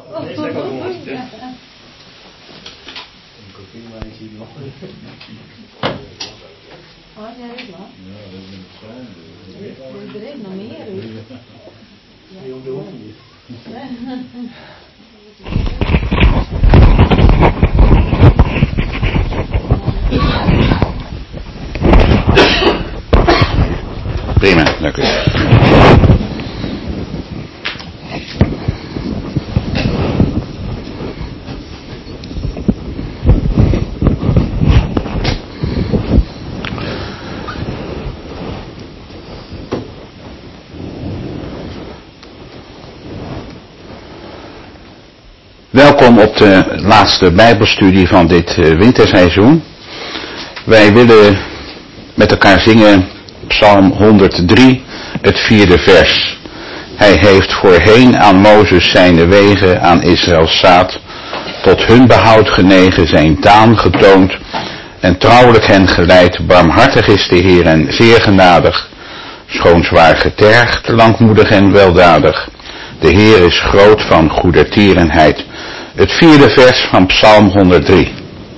Nee, dat kan ook niet. Oh, jij weet wat? Ja, dat is een klein. Er is nog meer. Die op de hoek niet. Prima, dank u. Welkom op de laatste Bijbelstudie van dit winterseizoen. Wij willen met elkaar zingen Psalm 103, het 4e vers. Hij heeft voorheen aan Mozes zijn wegen, aan Israëls zaad, tot hun behoud genegen zijn taan getoond en trouwelijk hen geleid. Barmhartig is de Heer en zeer genadig, schoon zwaar getergd, langmoedig en weldadig. De Heer is groot van goedertierenheid. Het 4e vers van Psalm 103.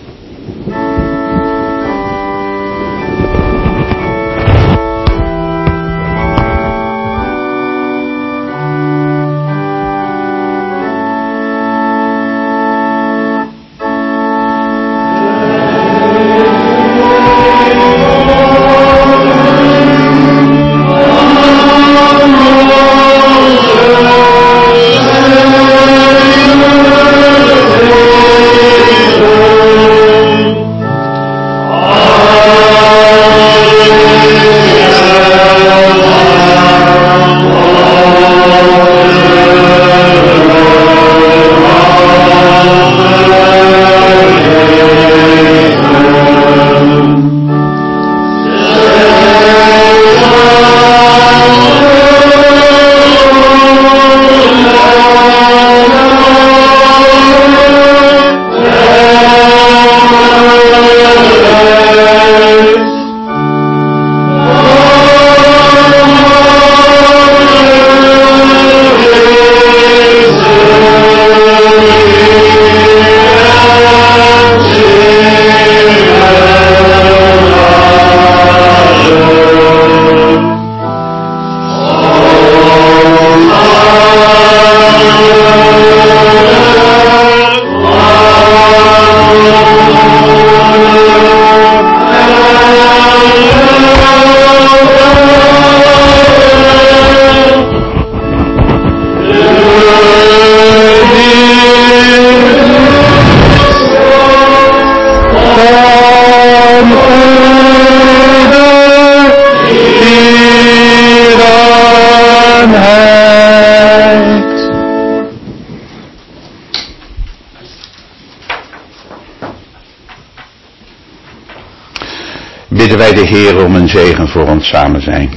Bidden wij de Heer om een zegen voor ons samen zijn.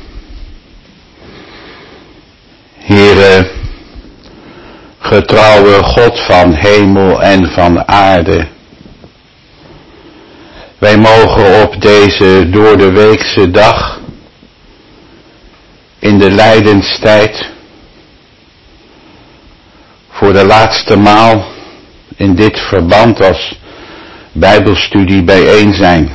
Heere, getrouwe God van hemel en van aarde. Wij mogen op deze door de weekse dag, in de lijdenstijd, voor de laatste maal in dit verband als Bijbelstudie bijeen zijn.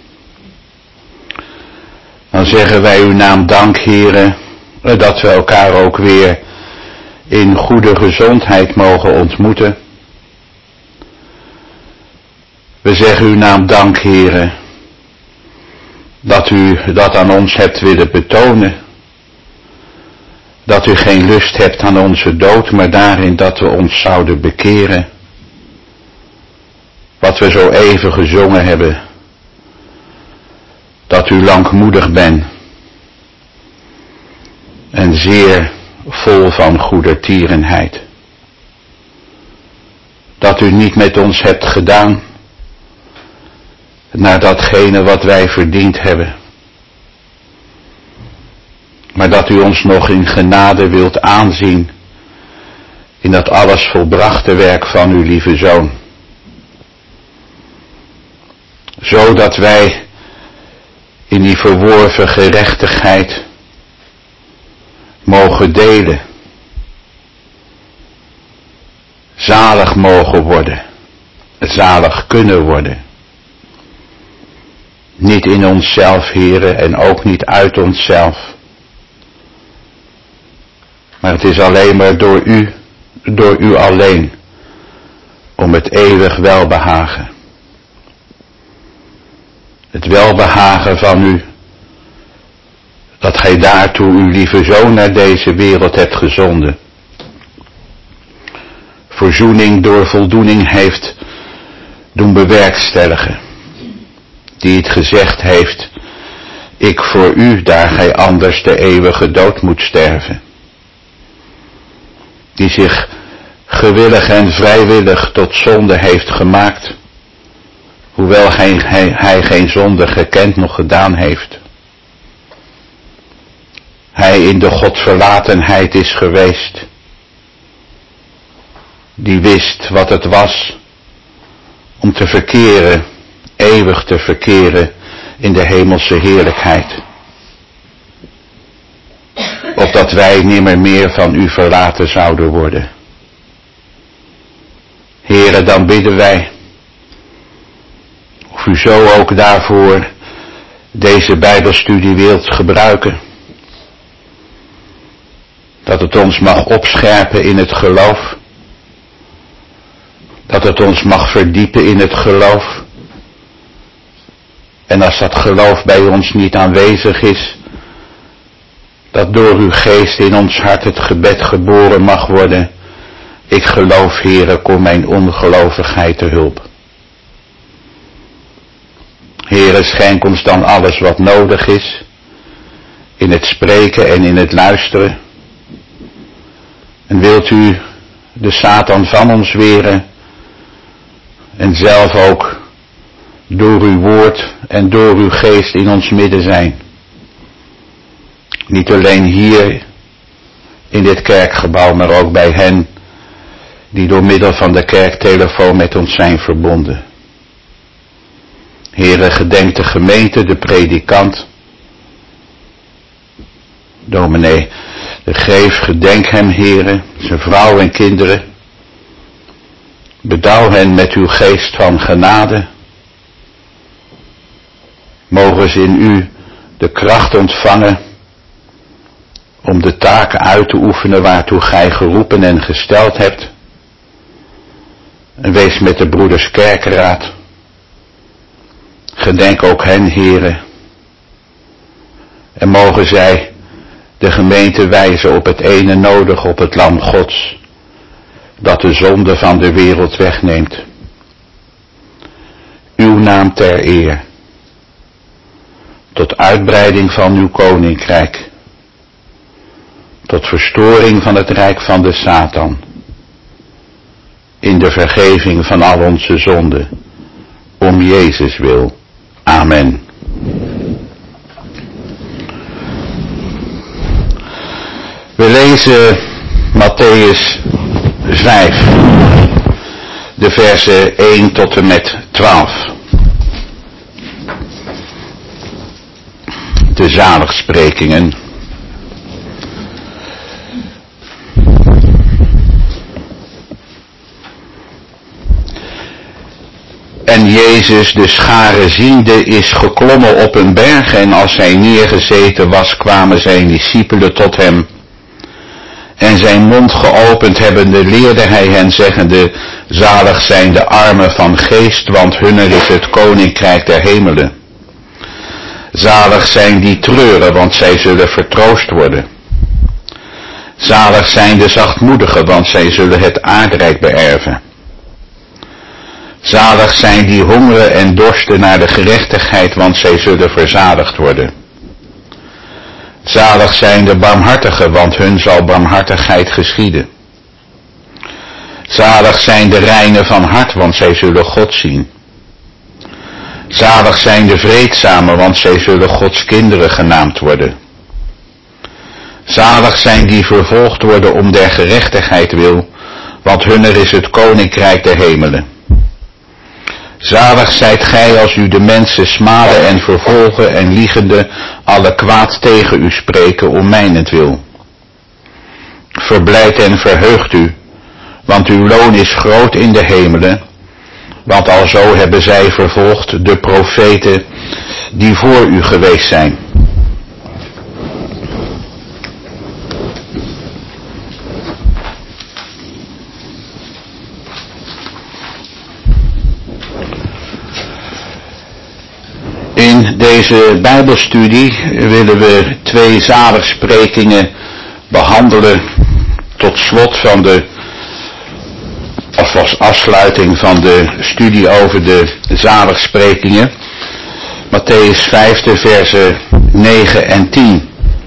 Dan zeggen wij uw naam dank, Heere, dat we elkaar ook weer in goede gezondheid mogen ontmoeten. We zeggen uw naam dank, Heere, dat u dat aan ons hebt willen betonen. Dat u geen lust hebt aan onze dood, maar daarin dat we ons zouden bekeren. Wat we zo even gezongen hebben. Dat u langmoedig bent. En zeer vol van goedertierenheid. Dat u niet met ons hebt gedaan naar datgene wat wij verdiend hebben. Maar dat u ons nog in genade wilt aanzien in dat alles volbrachte werk van uw lieve Zoon. Zodat wij in die verworven gerechtigheid mogen delen. zalig mogen worden, zalig kunnen worden. Niet in onszelf, Heere, en ook niet uit onszelf. Maar het is alleen maar door u alleen, om het eeuwig welbehagen. Het welbehagen van u, dat gij daartoe uw lieve Zoon naar deze wereld hebt gezonden. Verzoening door voldoening heeft doen bewerkstelligen. Die het gezegd heeft, ik voor u, daar gij anders de eeuwige dood moet sterven. Die zich gewillig en vrijwillig tot zonde heeft gemaakt, hoewel hij geen zonde gekend nog gedaan heeft. Hij in de Godverlatenheid is geweest, die wist wat het was om te verkeren, eeuwig te verkeren in de hemelse heerlijkheid. Opdat wij nimmer meer van u verlaten zouden worden. Heere, dan bidden wij, of u zo ook daarvoor deze Bijbelstudie wilt gebruiken. Dat het ons mag opscherpen in het geloof. Dat het ons mag verdiepen in het geloof. En als dat geloof bij ons niet aanwezig is, dat door uw geest in ons hart het gebed geboren mag worden. Ik geloof, Heere, kom mijn ongelovigheid te hulp. Heere, schenk ons dan alles wat nodig is, in het spreken en in het luisteren. En wilt u de Satan van ons weren, en zelf ook door uw woord en door uw geest in ons midden zijn. Niet alleen hier in dit kerkgebouw, maar ook bij hen die door middel van de kerktelefoon met ons zijn verbonden. Heere, gedenk de gemeente, de predikant, dominee de Greef, gedenk hem, Heere, zijn vrouw en kinderen. Bedouw hen met uw geest van genade. Mogen ze in u de kracht ontvangen om de taken uit te oefenen waartoe gij geroepen en gesteld hebt. En wees met de broeders kerkenraad. Gedenk ook hen, Heere. En mogen zij de gemeente wijzen op het ene nodig, op het lam Gods, dat de zonde van de wereld wegneemt. Uw naam ter eer. Tot uitbreiding van uw koninkrijk. Tot verstoring van het rijk van de Satan. In de vergeving van al onze zonden. Om Jezus wil. Amen. We lezen Mattheüs 5. De versen 1 tot en met 12. De zaligsprekingen. En Jezus de schare ziende is geklommen op een berg, en als hij neergezeten was, kwamen zijn discipelen tot hem. En zijn mond geopend hebbende leerde hij hen zeggende, zalig zijn de armen van geest, want hunner is het koninkrijk der hemelen. Zalig zijn die treuren, want zij zullen vertroost worden. Zalig zijn de zachtmoedigen, want zij zullen het aardrijk beërven. Zalig zijn die hongeren en dorsten naar de gerechtigheid, want zij zullen verzadigd worden. Zalig zijn de barmhartigen, want hun zal barmhartigheid geschieden. Zalig zijn de reinen van hart, want zij zullen God zien. Zalig zijn de vreedzamen, want zij zullen Gods kinderen genaamd worden. Zalig zijn die vervolgd worden om der gerechtigheid wil, want hunner is het koninkrijk der hemelen. Zalig zijt gij als u de mensen smaden en vervolgen en liegende alle kwaad tegen u spreken om mijnentwil. Verblijd en verheugt u, want uw loon is groot in de hemelen, want alzo hebben zij vervolgd de profeten die voor u geweest zijn. In deze Bijbelstudie willen we 2 zaligsprekingen behandelen tot slot van of als afsluiting van de studie over de zaligsprekingen. Mattheüs 5, versen 9 en 10.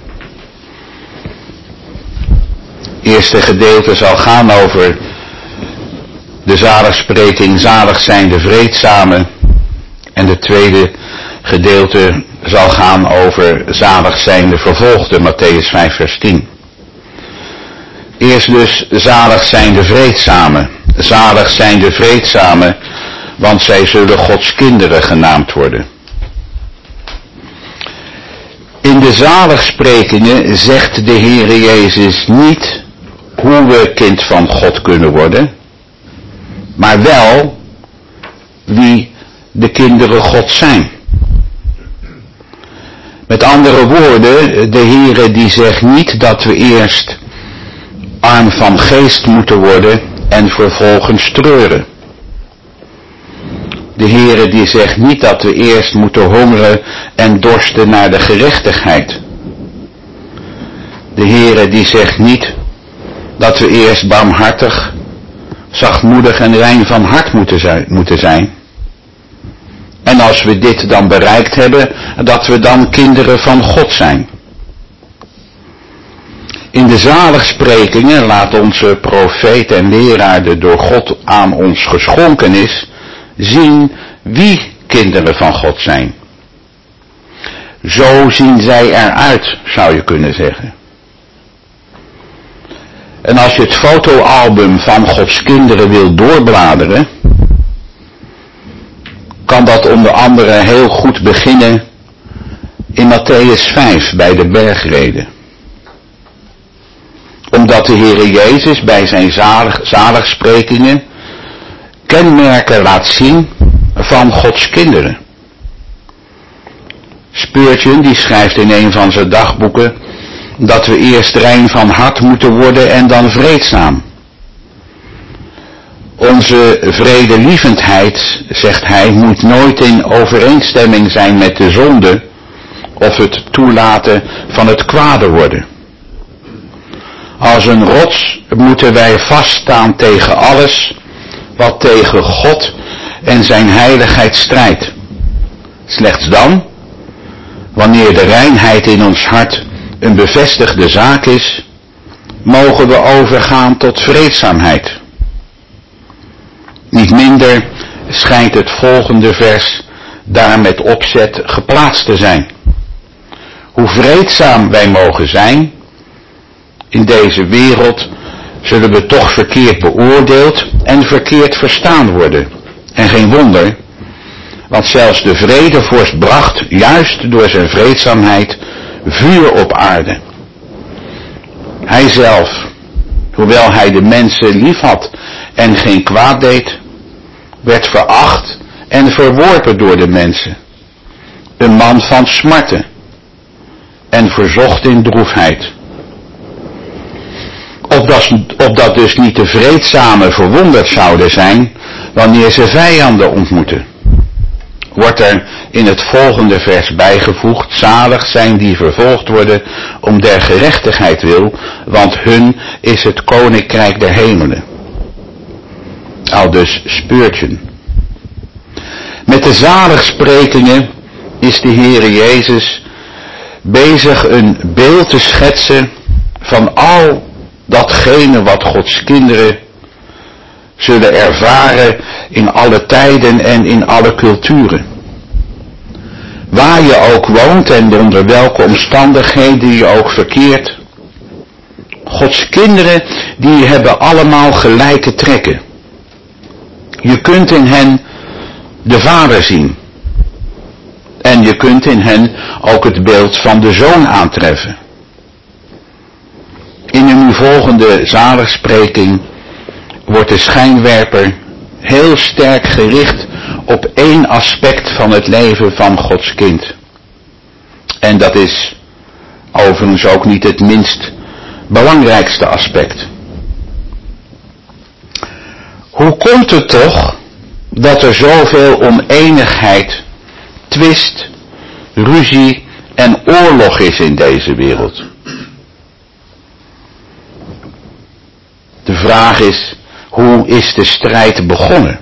Het eerste gedeelte zal gaan over de zaligspreking, zalig zijn de vreedzamen. En het tweede gedeelte zal gaan over zalig zijn de vervolgden, Mattheüs 5 vers 10. Eerst dus zalig zijn de vreedzamen. Zalig zijn de vreedzamen, want zij zullen Gods kinderen genaamd worden. In de zaligsprekingen zegt de Heere Jezus niet hoe we kind van God kunnen worden, maar wel wie de kinderen Gods zijn. Met andere woorden, de Heere die zegt niet dat we eerst arm van geest moeten worden en vervolgens treuren. De Heere die zegt niet dat we eerst moeten hongeren en dorsten naar de gerechtigheid. De Heere die zegt niet dat we eerst barmhartig, zachtmoedig en rein van hart moeten zijn. En als we dit dan bereikt hebben, dat we dan kinderen van God zijn. In de zaligsprekingen laat onze profeet en leraar, de door God aan ons geschonken is, zien wie kinderen van God zijn. Zo zien zij eruit, zou je kunnen zeggen. En als je het fotoalbum van Gods kinderen wil doorbladeren, kan dat onder andere heel goed beginnen in Mattheüs 5 bij de bergrede. Omdat de Heere Jezus bij zijn zaligsprekingen kenmerken laat zien van Gods kinderen. Spurgeon die schrijft in een van zijn dagboeken dat we eerst rein van hart moeten worden en dan vreedzaam. Onze vredelievendheid, zegt hij, moet nooit in overeenstemming zijn met de zonde of het toelaten van het kwade worden. Als een rots moeten wij vaststaan tegen alles wat tegen God en zijn heiligheid strijdt. Slechts dan, wanneer de reinheid in ons hart een bevestigde zaak is, mogen we overgaan tot vreedzaamheid. Niet minder schijnt het volgende vers daar met opzet geplaatst te zijn. Hoe vreedzaam wij mogen zijn, in deze wereld zullen we toch verkeerd beoordeeld en verkeerd verstaan worden. En geen wonder, want zelfs de vredevorst bracht, juist door zijn vreedzaamheid, vuur op aarde. Hij zelf, hoewel hij de mensen lief had en geen kwaad deed, werd veracht en verworpen door de mensen. Een man van smarten en verzocht in droefheid. Opdat dus niet de vreedzamen verwonderd zouden zijn wanneer ze vijanden ontmoeten. Wordt er in het volgende vers bijgevoegd, zalig zijn die vervolgd worden om der gerechtigheid wil, want hun is het koninkrijk der hemelen. Aldus Spurgeon. Met de zaligsprekingen is de Heere Jezus bezig een beeld te schetsen van al datgene wat Gods kinderen zullen ervaren in alle tijden en in alle culturen. Waar je ook woont en onder welke omstandigheden je ook verkeert, Gods kinderen die hebben allemaal gelijke trekken. Je kunt in hen de Vader zien. En je kunt in hen ook het beeld van de Zoon aantreffen. In een nu volgende zaligspreking wordt de schijnwerper heel sterk gericht op één aspect van het leven van Gods kind. En dat is overigens ook niet het minst belangrijkste aspect. Hoe komt het toch dat er zoveel oneenigheid, twist, ruzie en oorlog is in deze wereld? De vraag is, hoe is de strijd begonnen?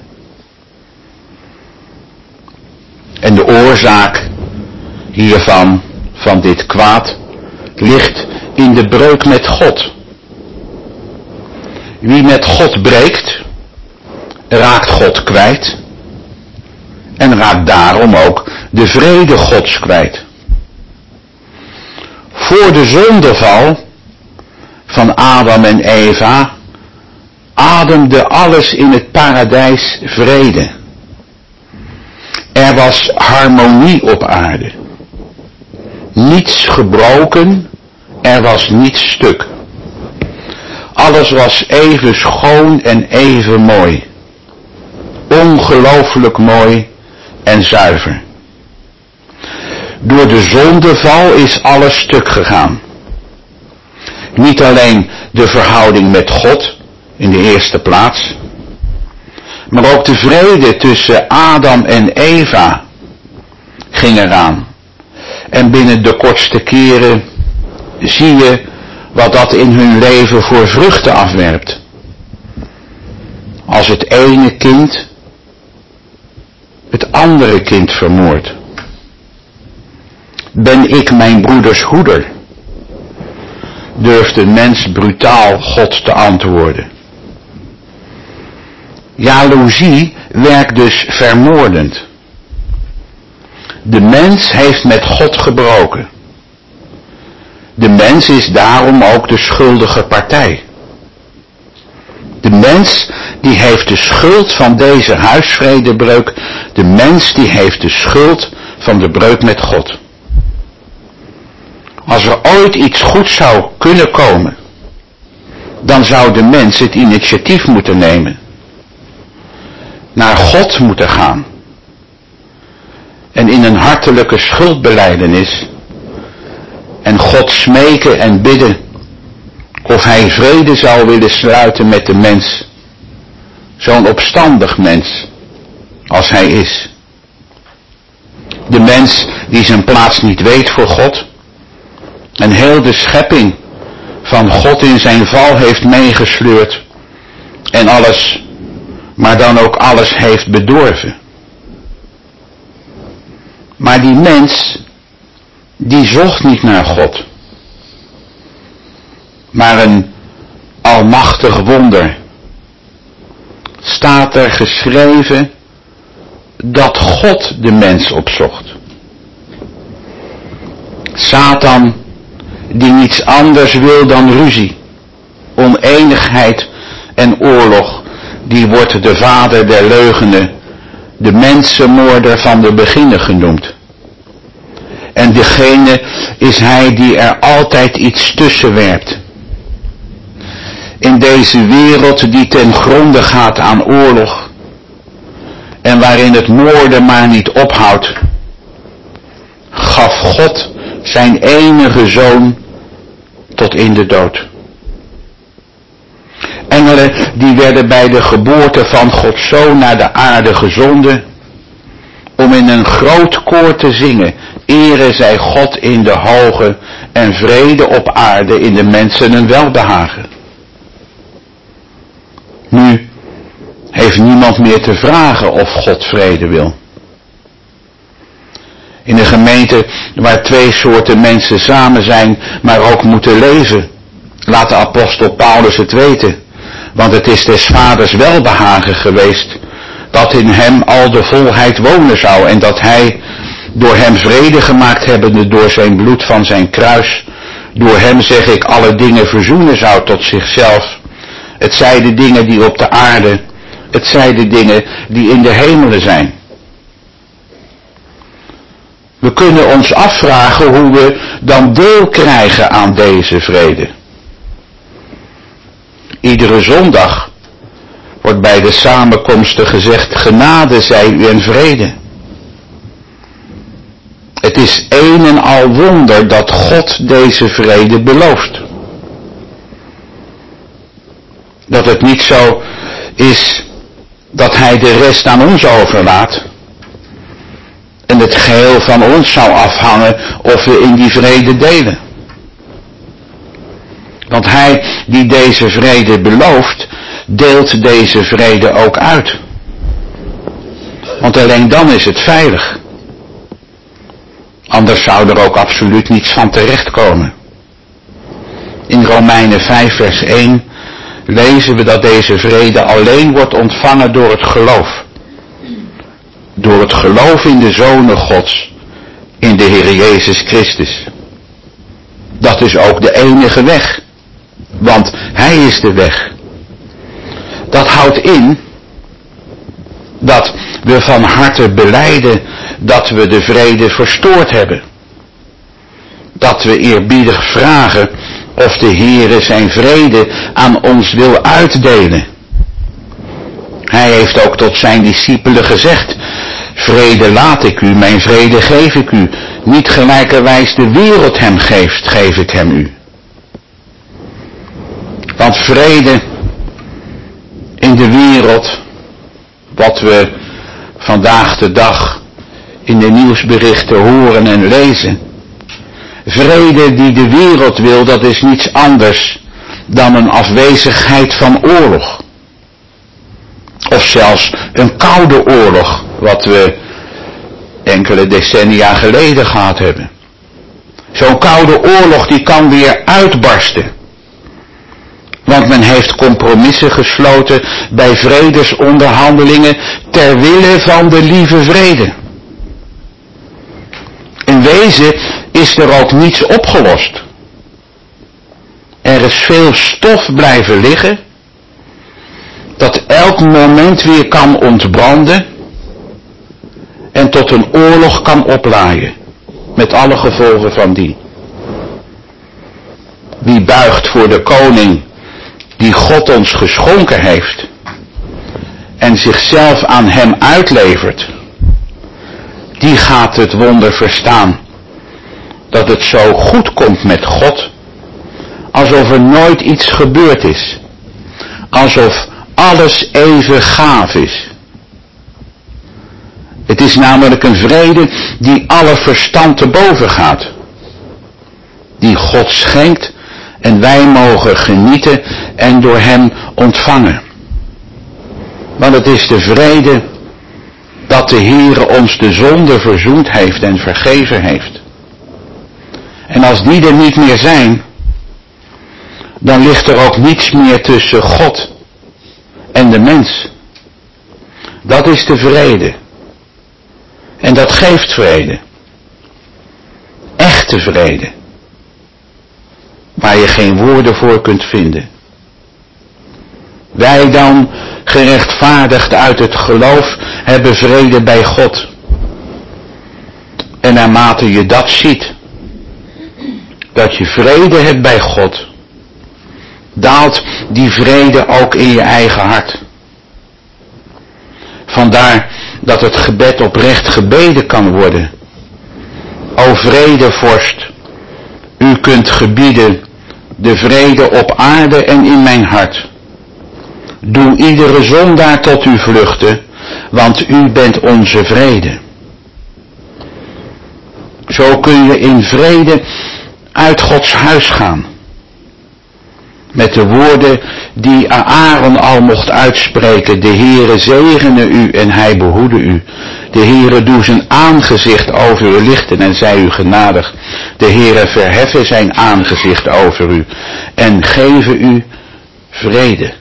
En de oorzaak hiervan, van dit kwaad, ligt in de breuk met God. Wie met God breekt, raakt God kwijt en raakt daarom ook de vrede Gods kwijt. Voor de zondeval van Adam en Eva ademde alles in het paradijs vrede. Er was harmonie op aarde. Niets gebroken, er was niets stuk. Alles was even schoon en even mooi. Ongelooflijk mooi en zuiver. Door de zondeval is alles stuk gegaan. Niet alleen de verhouding met God in de eerste plaats, maar ook de vrede tussen Adam en Eva ging eraan. En binnen de kortste keren zie je wat dat in hun leven voor vruchten afwerpt. Als het ene kind het andere kind vermoordt. Ben ik mijn broeders hoeder? Durft een mens brutaal God te antwoorden. Jaloezie werkt dus vermoordend. De mens heeft met God gebroken. De mens is daarom ook de schuldige partij. De mens die heeft de schuld van deze huisvredebreuk. De mens die heeft de schuld van de breuk met God. Als er ooit iets goeds zou kunnen komen, dan zou de mens het initiatief moeten nemen. Naar God moeten gaan. En in een hartelijke schuldbelijdenis en God smeken en bidden of hij vrede zou willen sluiten met de mens. Zo'n opstandig mens als hij is. De mens die zijn plaats niet weet voor God en heel de schepping van God in zijn val heeft meegesleurd en alles, maar dan ook alles heeft bedorven. Maar die mens, die zocht niet naar God. Maar een almachtig wonder. Staat er geschreven dat God de mens opzocht. Satan, die niets anders wil dan ruzie, oneenigheid en oorlog, die wordt de vader der leugenen, de mensenmoorder van de beginnen genoemd. En degene is hij die er altijd iets tussen werpt. In deze wereld die ten gronde gaat aan oorlog en waarin het moorden maar niet ophoudt, gaf God zijn enige zoon tot in de dood. Engelen die werden bij de geboorte van Gods Zoon naar de aarde gezonden om in een groot koor te zingen: Ere zij God in de hoge en vrede op aarde in de mensen een welbehagen. Nu heeft niemand meer te vragen of God vrede wil. In een gemeente waar twee soorten mensen samen zijn, maar ook moeten leven, laat de apostel Paulus het weten. Want het is des vaders welbehagen geweest dat in hem al de volheid wonen zou en dat hij, door hem vrede gemaakt hebbende door zijn bloed van zijn kruis, door hem, zeg ik, alle dingen verzoenen zou tot zichzelf. Het zij de dingen die op de aarde, het zij de dingen die in de hemelen zijn. We kunnen ons afvragen hoe we dan deel krijgen aan deze vrede. Iedere zondag wordt bij de samenkomsten gezegd, genade zij u en vrede. Het is een en al wonder dat God deze vrede belooft. Dat het niet zo is dat hij de rest aan ons overlaat. En het geheel van ons zou afhangen of we in die vrede delen. Want hij die deze vrede belooft, deelt deze vrede ook uit. Want alleen dan is het veilig. Anders zou er ook absoluut niets van terechtkomen. In Romeinen 5 vers 1 lezen we dat deze vrede alleen wordt ontvangen door het geloof. Door het geloof in de Zonen Gods, in de Heer Jezus Christus. Dat is ook de enige weg. Want Hij is de weg. Dat houdt in dat we van harte belijden dat we de vrede verstoord hebben. Dat we eerbiedig vragen of de Heere zijn vrede aan ons wil uitdelen. Hij heeft ook tot zijn discipelen gezegd, vrede laat ik u, mijn vrede geef ik u. Niet gelijkerwijs de wereld hem geeft, geef ik hem u. Want vrede in de wereld, wat we vandaag de dag in de nieuwsberichten horen en lezen. Vrede die de wereld wil, dat is niets anders dan een afwezigheid van oorlog. Of zelfs een koude oorlog, wat we enkele decennia geleden gehad hebben. Zo'n koude oorlog die kan weer uitbarsten. Want men heeft compromissen gesloten bij vredesonderhandelingen ter wille van de lieve vrede. In wezen is er ook niets opgelost. Er is veel stof blijven liggen, dat elk moment weer kan ontbranden en tot een oorlog kan oplaaien, met alle gevolgen van dien. Wie buigt voor de koning die God ons geschonken heeft en zichzelf aan hem uitlevert, die gaat het wonder verstaan dat het zo goed komt met God, alsof er nooit iets gebeurd is, alsof alles even gaaf is. Het is namelijk een vrede die alle verstand te boven gaat, die God schenkt en wij mogen genieten en door hem ontvangen. Want het is de vrede dat de Heere ons de zonde verzoend heeft en vergeven heeft. En als die er niet meer zijn, dan ligt er ook niets meer tussen God en de mens. Dat is de vrede. En dat geeft vrede. Echte vrede. Waar je geen woorden voor kunt vinden. Wij dan, gerechtvaardigd uit het geloof, hebben vrede bij God. En naarmate je dat ziet, dat je vrede hebt bij God, daalt die vrede ook in je eigen hart. Vandaar dat het gebed oprecht gebeden kan worden. O vredevorst, u kunt gebieden de vrede op aarde en in mijn hart. Doe iedere zondaar tot u vluchten, want u bent onze vrede. Zo kun je in vrede uit Gods huis gaan. Met de woorden die Aaron al mocht uitspreken. De Heere zegene u en hij behoede u. De Heere doe zijn aangezicht over u lichten en zij u genadig. De Heere verheffe zijn aangezicht over u en geven u vrede.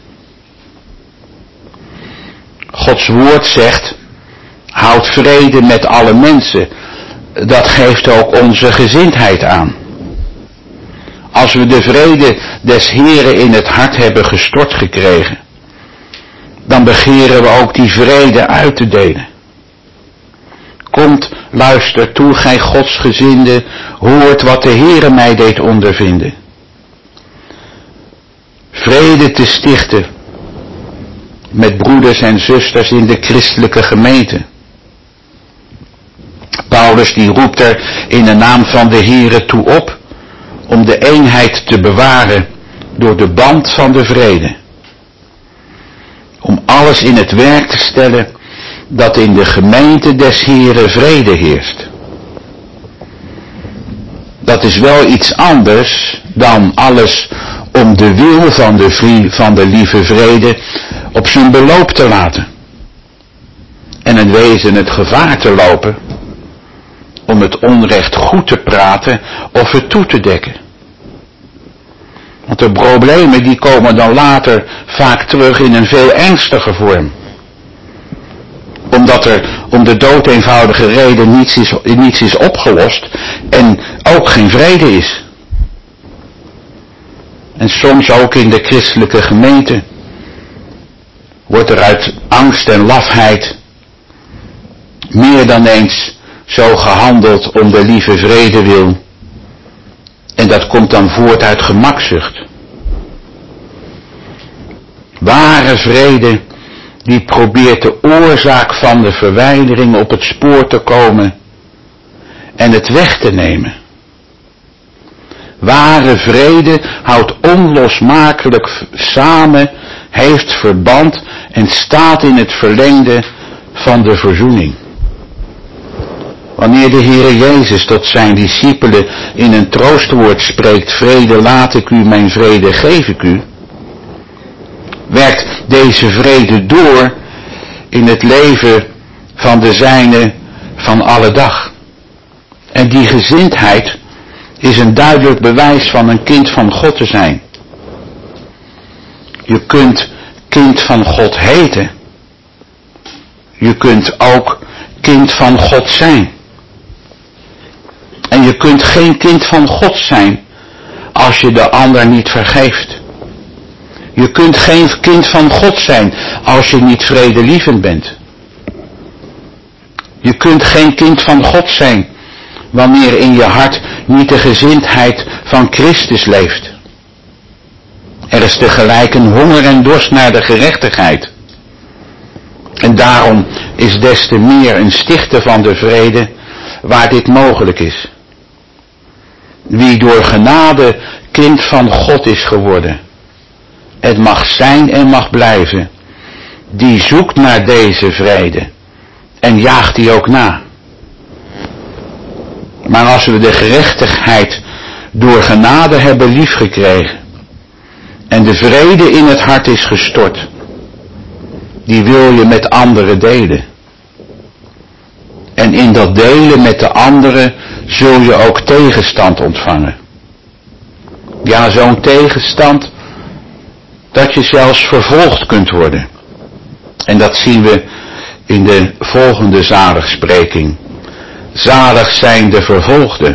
Gods woord zegt, houd vrede met alle mensen. Dat geeft ook onze gezindheid aan. Als we de vrede des Heeren in het hart hebben gestort gekregen, dan begeren we ook die vrede uit te delen. Komt, luister toe, gij godsgezinde, hoort wat de Heere mij deed ondervinden. Vrede te stichten met broeders en zusters in de christelijke gemeente. Paulus die roept er in de naam van de Here toe op om de eenheid te bewaren door de band van de vrede. Om alles in het werk te stellen dat in de gemeente des Here vrede heerst. Dat is wel iets anders dan alles om de wil van de lieve vrede op zijn beloop te laten. En in wezen het gevaar te lopen om het onrecht goed te praten of het toe te dekken. Want de problemen die komen dan later vaak terug in een veel ernstiger vorm. Omdat er om de doodeenvoudige reden niets is opgelost en ook geen vrede is. En soms ook in de christelijke gemeente wordt er uit angst en lafheid meer dan eens zo gehandeld om de lieve vrede wil. En dat komt dan voort uit gemakzucht. Ware vrede die probeert de oorzaak van de verwijdering op het spoor te komen en het weg te nemen. Ware vrede houdt onlosmakelijk samen, heeft verband en staat in het verlengde van de verzoening. Wanneer de Heere Jezus tot zijn discipelen in een troostwoord spreekt, vrede laat ik u, mijn vrede geef ik u, werkt deze vrede door in het leven van de zijnen van alle dag. En die gezindheid is een duidelijk bewijs van een kind van God te zijn. Je kunt kind van God heten. Je kunt ook kind van God zijn. En je kunt geen kind van God zijn als je de ander niet vergeeft. Je kunt geen kind van God zijn als je niet vredelievend bent. Je kunt geen kind van God zijn wanneer in je hart niet de gezindheid van Christus leeft. Er is tegelijk een honger en dorst naar de gerechtigheid. En daarom is des te meer een stichter van de vrede waar dit mogelijk is. Wie door genade kind van God is geworden, het mag zijn en mag blijven, die zoekt naar deze vrede en jaagt die ook na. Maar als we de gerechtigheid door genade hebben liefgekregen en de vrede in het hart is gestort, die wil je met anderen delen. En in dat delen met de anderen zul je ook tegenstand ontvangen. Ja, zo'n tegenstand dat je zelfs vervolgd kunt worden. En dat zien we in de volgende zaligspreking. Zalig zijn de vervolgden.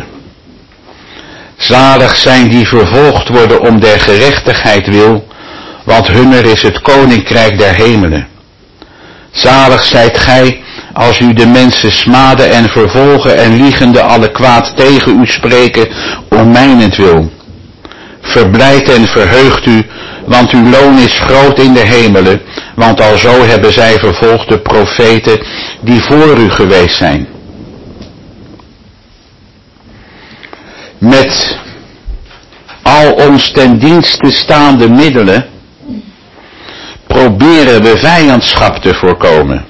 Zalig zijn die vervolgd worden om der gerechtigheid wil, want hunner is het koninkrijk der hemelen. Zalig zijt gij als u de mensen smaden en vervolgen en liegende alle kwaad tegen u spreken om mijnentwil. Verblijd en verheugt u, want uw loon is groot in de hemelen, want alzo hebben zij vervolgd de profeten die voor u geweest zijn. Met al ons ten dienste staande middelen proberen we vijandschap te voorkomen.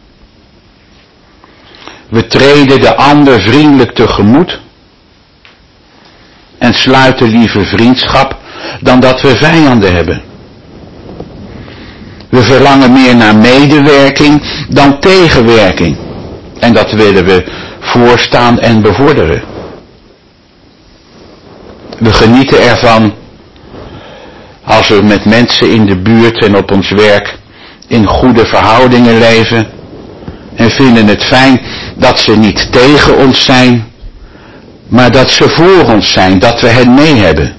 We treden de ander vriendelijk tegemoet en sluiten liever vriendschap dan dat we vijanden hebben. We verlangen meer naar medewerking dan tegenwerking. En dat willen we voorstaan en bevorderen. We genieten ervan als we met mensen in de buurt en op ons werk in goede verhoudingen leven. En vinden het fijn dat ze niet tegen ons zijn, maar dat ze voor ons zijn, dat we hen mee hebben.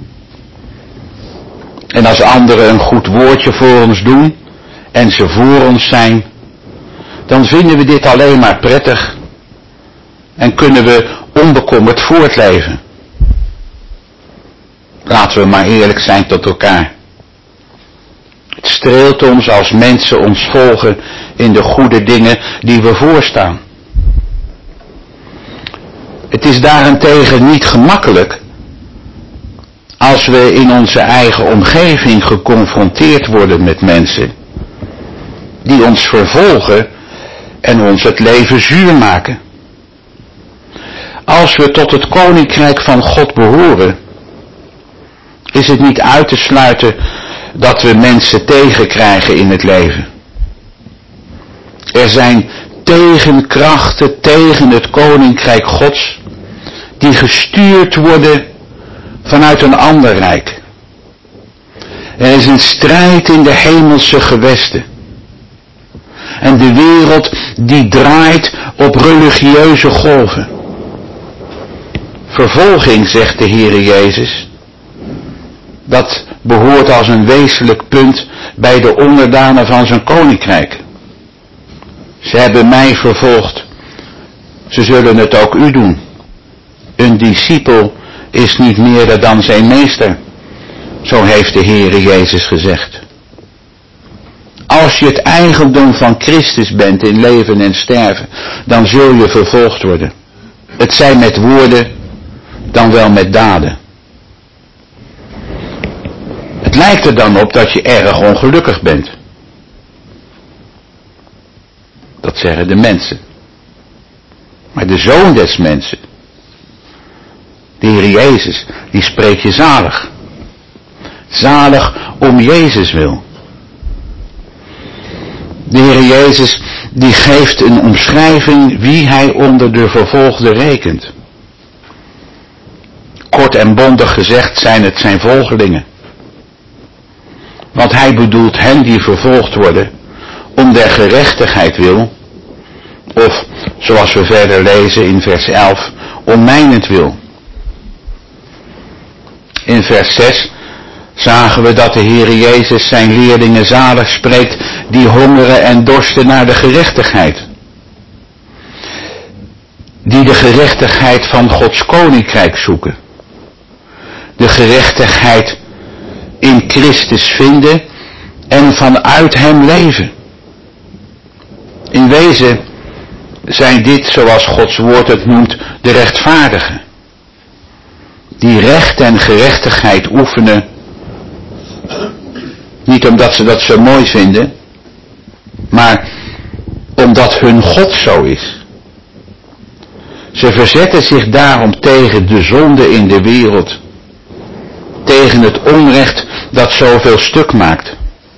En als anderen een goed woordje voor ons doen en ze voor ons zijn, dan vinden we dit alleen maar prettig en kunnen we onbekommerd voortleven. Laten we maar eerlijk zijn tot elkaar. Het streelt ons als mensen ons volgen in de goede dingen die we voorstaan. Het is daarentegen niet gemakkelijk als we in onze eigen omgeving geconfronteerd worden met mensen die ons vervolgen en ons het leven zuur maken. Als we tot het koninkrijk van God behoren, is het niet uit te sluiten dat we mensen tegenkrijgen in het leven. Er zijn tegenkrachten tegen het koninkrijk Gods die gestuurd worden vanuit een ander rijk. Er is een strijd in de hemelse gewesten. En de wereld die draait op religieuze golven. Vervolging, zegt de Heere Jezus, dat behoort als een wezenlijk punt bij de onderdanen van zijn koninkrijk. Ze hebben mij vervolgd, ze zullen het ook u doen. Een discipel is niet meer dan zijn meester, zo heeft de Heere Jezus gezegd. Als je het eigendom van Christus bent in leven en sterven, dan zul je vervolgd worden. Het zij met woorden, dan wel met daden. Het lijkt er dan op dat je erg ongelukkig bent. Dat zeggen de mensen. Maar de Zoon des mensen, de Heer Jezus, die spreekt je zalig. Zalig om Jezus wil. De Heer Jezus, die geeft een omschrijving wie hij onder de vervolgden rekent. Kort en bondig gezegd zijn het zijn volgelingen. Want hij bedoelt hen die vervolgd worden om der gerechtigheid wil, of zoals we verder lezen in vers 11, om mijnentwil. In vers 6 zagen we dat de Heere Jezus zijn leerlingen zalig spreekt die hongeren en dorsten naar de gerechtigheid. Die de gerechtigheid van Gods koninkrijk zoeken. De gerechtigheid in Christus vinden en vanuit hem leven. In wezen zijn dit, zoals Gods woord het noemt, de rechtvaardigen. Die recht en gerechtigheid oefenen, niet omdat ze dat zo mooi vinden, maar omdat hun God zo is. Ze verzetten zich daarom tegen de zonde in de wereld, tegen het onrecht dat zoveel stuk maakt.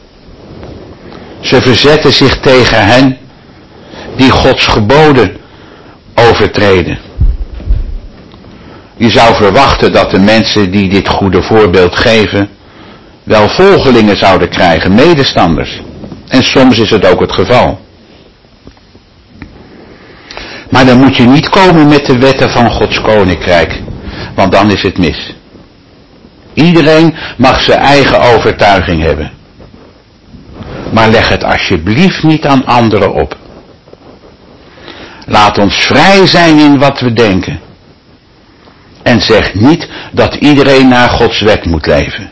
Ze verzetten zich tegen hen die Gods geboden overtreden. Je zou verwachten dat de mensen die dit goede voorbeeld geven wel volgelingen zouden krijgen, medestanders. En soms is het ook het geval. Maar dan moet je niet komen met de wetten van Gods koninkrijk, want dan is het mis. Iedereen mag zijn eigen overtuiging hebben. Maar leg het alsjeblieft niet aan anderen op. Laat ons vrij zijn in wat we denken. En zeg niet dat iedereen naar Gods wet moet leven.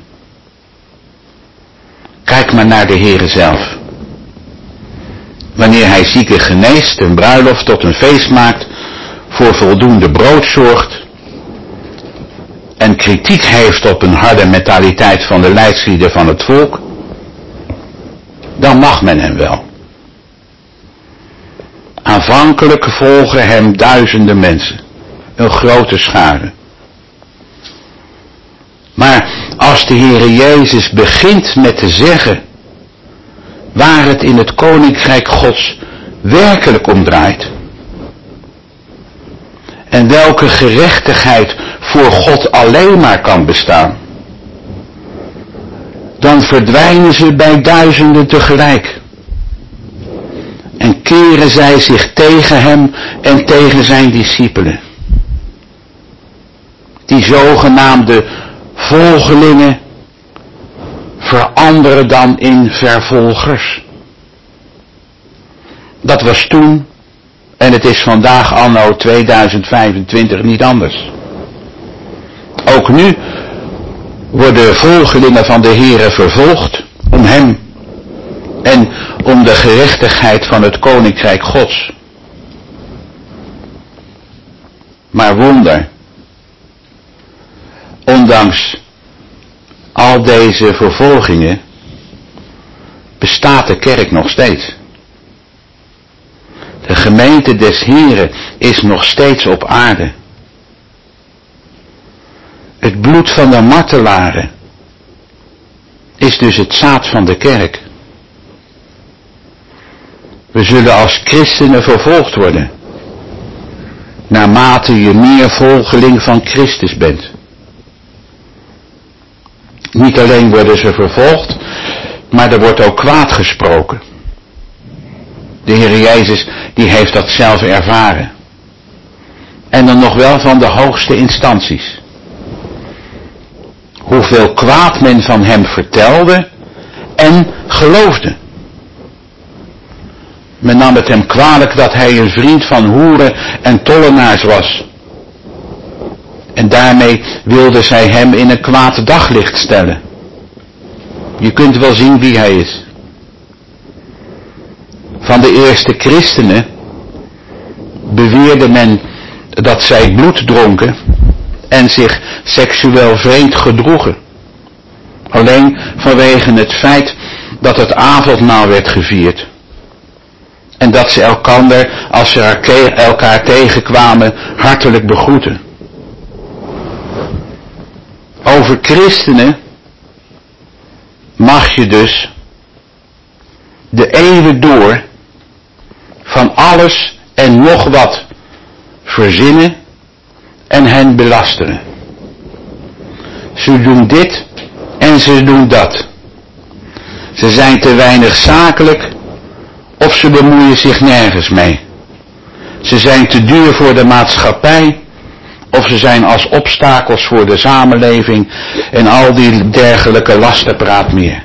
Kijk maar naar de Heere zelf. Wanneer hij zieken geneest, een bruiloft tot een feest maakt, voor voldoende brood zorgt en kritiek heeft op een harde mentaliteit van de leidslieden van het volk, dan mag men hem wel. Aanvankelijk volgen hem duizenden mensen, een grote schare. Maar als de Heere Jezus begint met te zeggen waar het in het koninkrijk Gods werkelijk om draait, en welke gerechtigheid voor God alleen maar kan bestaan, dan verdwijnen ze bij duizenden tegelijk. En keren zij zich tegen hem en tegen zijn discipelen. Die zogenaamde volgelingen veranderen dan in vervolgers. Dat was toen en het is vandaag anno 2025 niet anders. Ook nu worden volgelingen van de Heere vervolgd om hem en om de gerechtigheid van het koninkrijk Gods. Maar wonder, ondanks al deze vervolgingen bestaat de kerk nog steeds. De gemeente des Heren is nog steeds op aarde. Het bloed van de martelaren is dus het zaad van de kerk. We zullen als christenen vervolgd worden, naarmate je meer volgeling van Christus bent. Niet alleen worden ze vervolgd, maar er wordt ook kwaad gesproken. De Heer Jezus, die heeft dat zelf ervaren. En dan nog wel van de hoogste instanties. Hoeveel kwaad men van hem vertelde en geloofde. Men nam het hem kwalijk dat hij een vriend van hoeren en tollenaars was. En daarmee wilden zij hem in een kwaad daglicht stellen. Je kunt wel zien wie hij is. Van de eerste christenen beweerde men dat zij bloed dronken en zich seksueel vreemd gedroegen. Alleen vanwege het feit dat het avondmaal werd gevierd. En dat ze elkander, als ze elkaar tegenkwamen, hartelijk begroeten. Over christenen mag je dus de eeuwen door van alles en nog wat verzinnen en hen belasteren. Ze doen dit en ze doen dat. Ze zijn te weinig zakelijk of ze bemoeien zich nergens mee. Ze zijn te duur voor de maatschappij of ze zijn als obstakels voor de samenleving en al die dergelijke lastenpraat meer.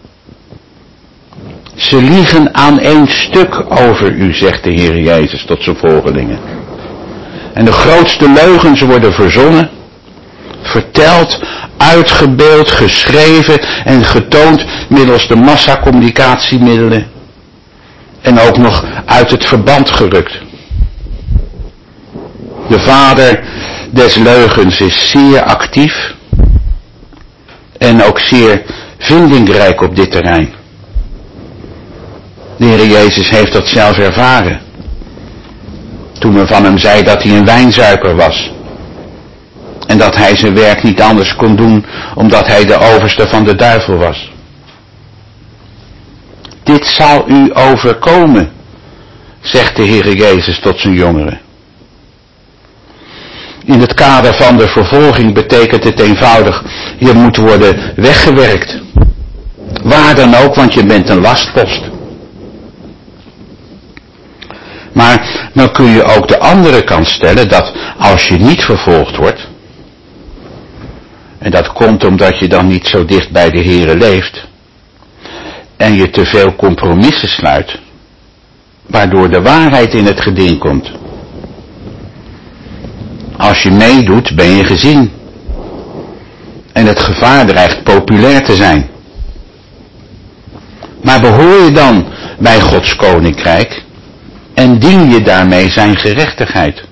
Ze liegen aan één stuk over u, zegt de Heer Jezus tot zijn volgelingen. En de grootste leugens worden verzonnen, verteld, uitgebeeld, geschreven en getoond middels de massacommunicatiemiddelen. En ook nog uit het verband gerukt. De vader des leugens is zeer actief en ook zeer vindingrijk op dit terrein. De Heer Jezus heeft dat zelf ervaren. Toen men van hem zei dat hij een wijnzuiper was. En dat hij zijn werk niet anders kon doen omdat hij de overste van de duivel was. Dit zal u overkomen, zegt de Heer Jezus tot zijn jongeren. In het kader van de vervolging betekent het eenvoudig, je moet worden weggewerkt. Waar dan ook, want je bent een lastpost. Maar dan kun je ook de andere kant stellen dat als je niet vervolgd wordt, en dat komt omdat je dan niet zo dicht bij de Here leeft, en je te veel compromissen sluit, waardoor de waarheid in het geding komt. Als je meedoet, ben je gezien. En het gevaar dreigt populair te zijn. Maar behoor je dan bij Gods koninkrijk en dien je daarmee zijn gerechtigheid?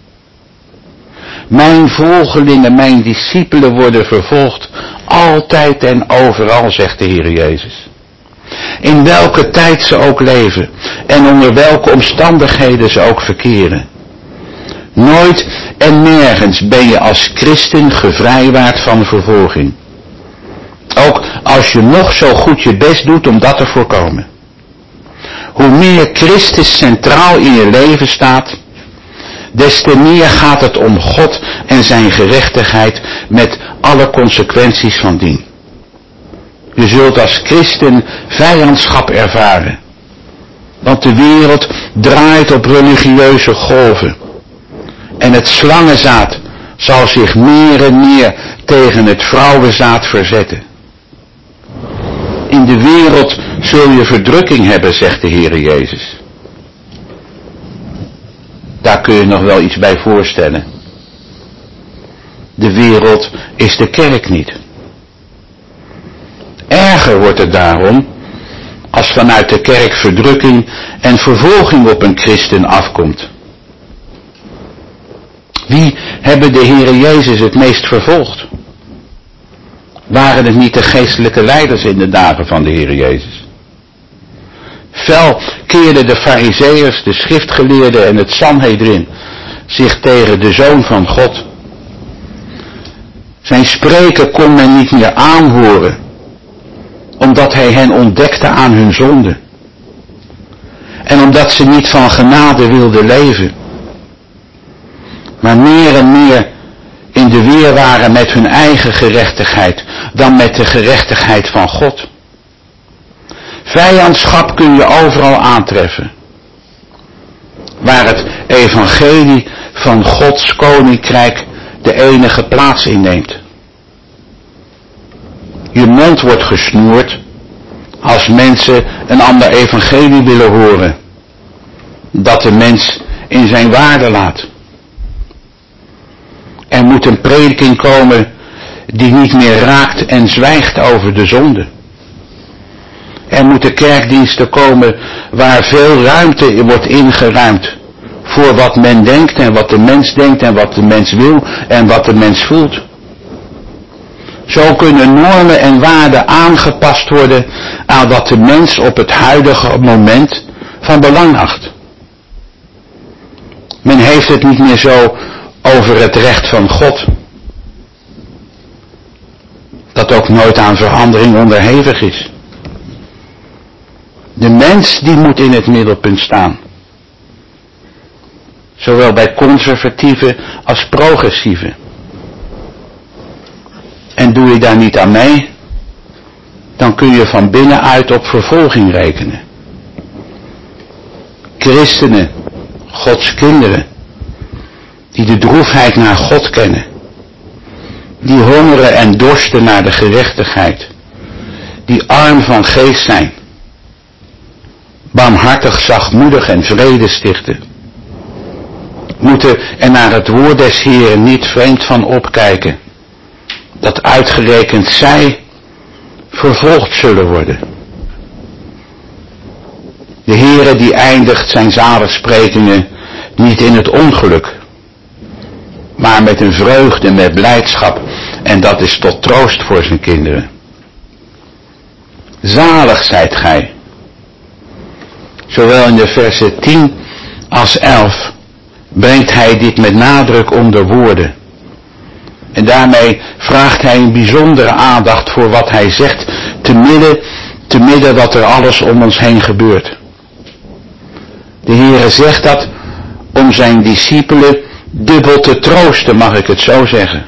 Mijn volgelingen, mijn discipelen worden vervolgd, altijd en overal, zegt de Heer Jezus. In welke tijd ze ook leven en onder welke omstandigheden ze ook verkeren. Nooit en nergens ben je als christen gevrijwaard van vervolging. Ook als je nog zo goed je best doet om dat te voorkomen. Hoe meer Christus centraal in je leven staat, des te meer gaat het om God en zijn gerechtigheid met alle consequenties van dien. Je zult als christen vijandschap ervaren. Want de wereld draait op religieuze golven. En het slangenzaad zal zich meer en meer tegen het vrouwenzaad verzetten. In de wereld zul je verdrukking hebben, zegt de Heer Jezus. Daar kun je nog wel iets bij voorstellen. De wereld is de kerk niet. Erger wordt het daarom als als vanuit de kerk verdrukking en vervolging op een christen afkomt. Wie hebben de Heere Jezus het meest vervolgd? Waren het niet de geestelijke leiders in de dagen van de Heere Jezus? Fel keerden de farizeeërs, de schriftgeleerden en het Sanhedrin zich tegen de Zoon van God. Zijn spreken kon men niet meer aanhoren, omdat hij hen ontdekte aan hun zonde. En omdat ze niet van genade wilden leven, maar meer en meer in de weer waren met hun eigen gerechtigheid dan met de gerechtigheid van God. Vijandschap kun je overal aantreffen, waar het evangelie van Gods koninkrijk de enige plaats inneemt. Je mond wordt gesnoerd als mensen een ander evangelie willen horen, dat de mens in zijn waarde laat. Er moet een prediking komen die niet meer raakt en zwijgt over de zonde. Er moeten kerkdiensten komen waar veel ruimte wordt ingeruimd voor wat men denkt en wat de mens denkt en wat de mens wil en wat de mens voelt. Zo kunnen normen en waarden aangepast worden aan wat de mens op het huidige moment van belang acht. Men heeft het niet meer zo over het recht van God, dat ook nooit aan verandering onderhevig is. De mens die moet in het middelpunt staan. Zowel bij conservatieve als progressieve. En doe je daar niet aan mee, dan kun je van binnenuit op vervolging rekenen. Christenen, Gods kinderen, die de droefheid naar God kennen, die hongeren en dorsten naar de gerechtigheid, die arm van geest zijn, barmhartig, zachtmoedig en vrede stichten, moeten er naar het woord des Heeren niet vreemd van opkijken, dat uitgerekend zij vervolgd zullen worden. De Heere die eindigt zijn zaligsprekingen niet in het ongeluk, maar met een vreugde, met blijdschap, en dat is tot troost voor zijn kinderen. Zalig zijt gij. Zowel in de versen 10 als 11 brengt hij dit met nadruk onder woorden. En daarmee vraagt hij een bijzondere aandacht voor wat hij zegt, te midden dat er alles om ons heen gebeurt. De Heere zegt dat om zijn discipelen dubbel te troosten, mag ik het zo zeggen.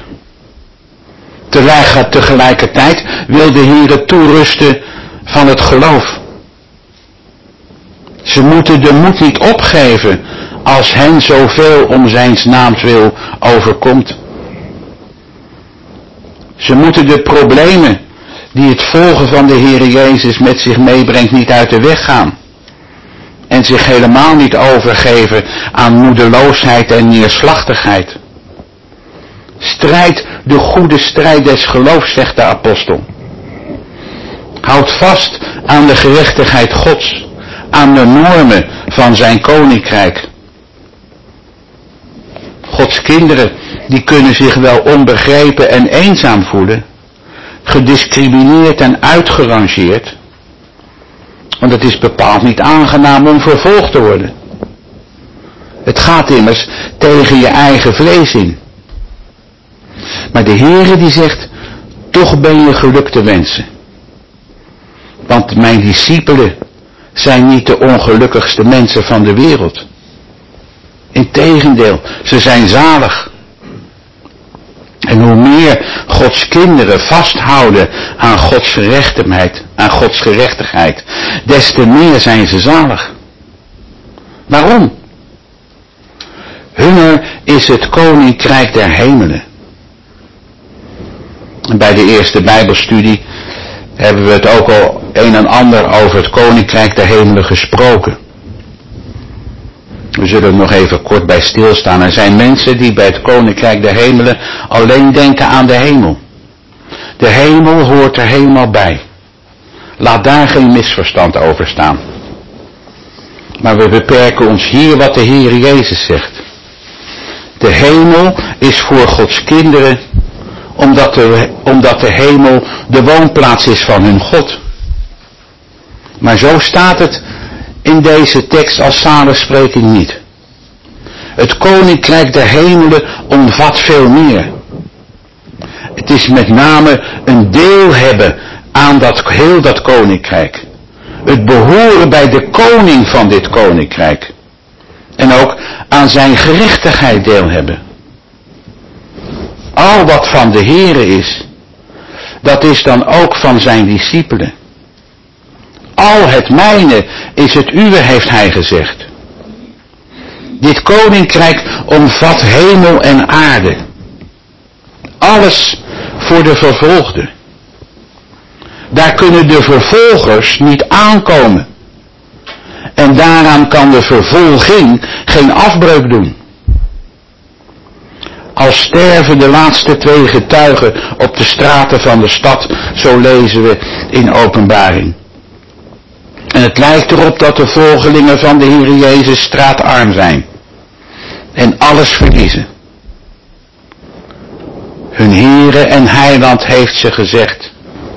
Tegelijkertijd wil de Heere toerusten van het geloof. Ze moeten de moed niet opgeven als hen zoveel om zijns naams wil overkomt. Ze moeten de problemen die het volgen van de Heere Jezus met zich meebrengt niet uit de weg gaan. En zich helemaal niet overgeven aan moedeloosheid en neerslachtigheid. Strijd de goede strijd des geloofs, zegt de apostel. Houd vast aan de gerechtigheid Gods, aan de normen van zijn koninkrijk. Gods kinderen, die kunnen zich wel onbegrepen en eenzaam voelen, gediscrimineerd en uitgerangeerd, want het is bepaald niet aangenaam om vervolgd te worden. Het gaat immers tegen je eigen vlees in. Maar de Heere die zegt, toch ben je geluk te wensen. Want mijn discipelen zijn niet de ongelukkigste mensen van de wereld. Integendeel, ze zijn zalig. En hoe meer Gods kinderen vasthouden aan Gods gerechtigheid, des te meer zijn ze zalig. Waarom? Hunner is het koninkrijk der hemelen. En bij de eerste Bijbelstudie hebben we het ook al een en ander over het koninkrijk der hemelen gesproken. We zullen er nog even kort bij stilstaan. Er zijn mensen die bij het koninkrijk der hemelen alleen denken aan de hemel. De hemel hoort er helemaal bij. Laat daar geen misverstand over staan. Maar we beperken ons hier wat de Heer Jezus zegt. De hemel is voor Gods kinderen, omdat de hemel de woonplaats is van hun God. Maar zo staat het in deze tekst als samenspreking niet. Het koninkrijk der hemelen omvat veel meer. Het is met name een deel hebben aan heel dat koninkrijk. Het behoren bij de koning van dit koninkrijk. En ook aan zijn gerechtigheid deel hebben. Al wat van de Heere is, dat is dan ook van zijn discipelen. Al het mijne is het uwe, heeft hij gezegd. Dit koninkrijk omvat hemel en aarde. Alles voor de vervolgden. Daar kunnen de vervolgers niet aankomen. En daaraan kan de vervolging geen afbreuk doen. Als sterven de laatste 2 getuigen op de straten van de stad, zo lezen we in Openbaring. En het lijkt erop dat de volgelingen van de Heer Jezus straatarm zijn. En alles verliezen. Hun Heere en Heiland heeft ze gezegd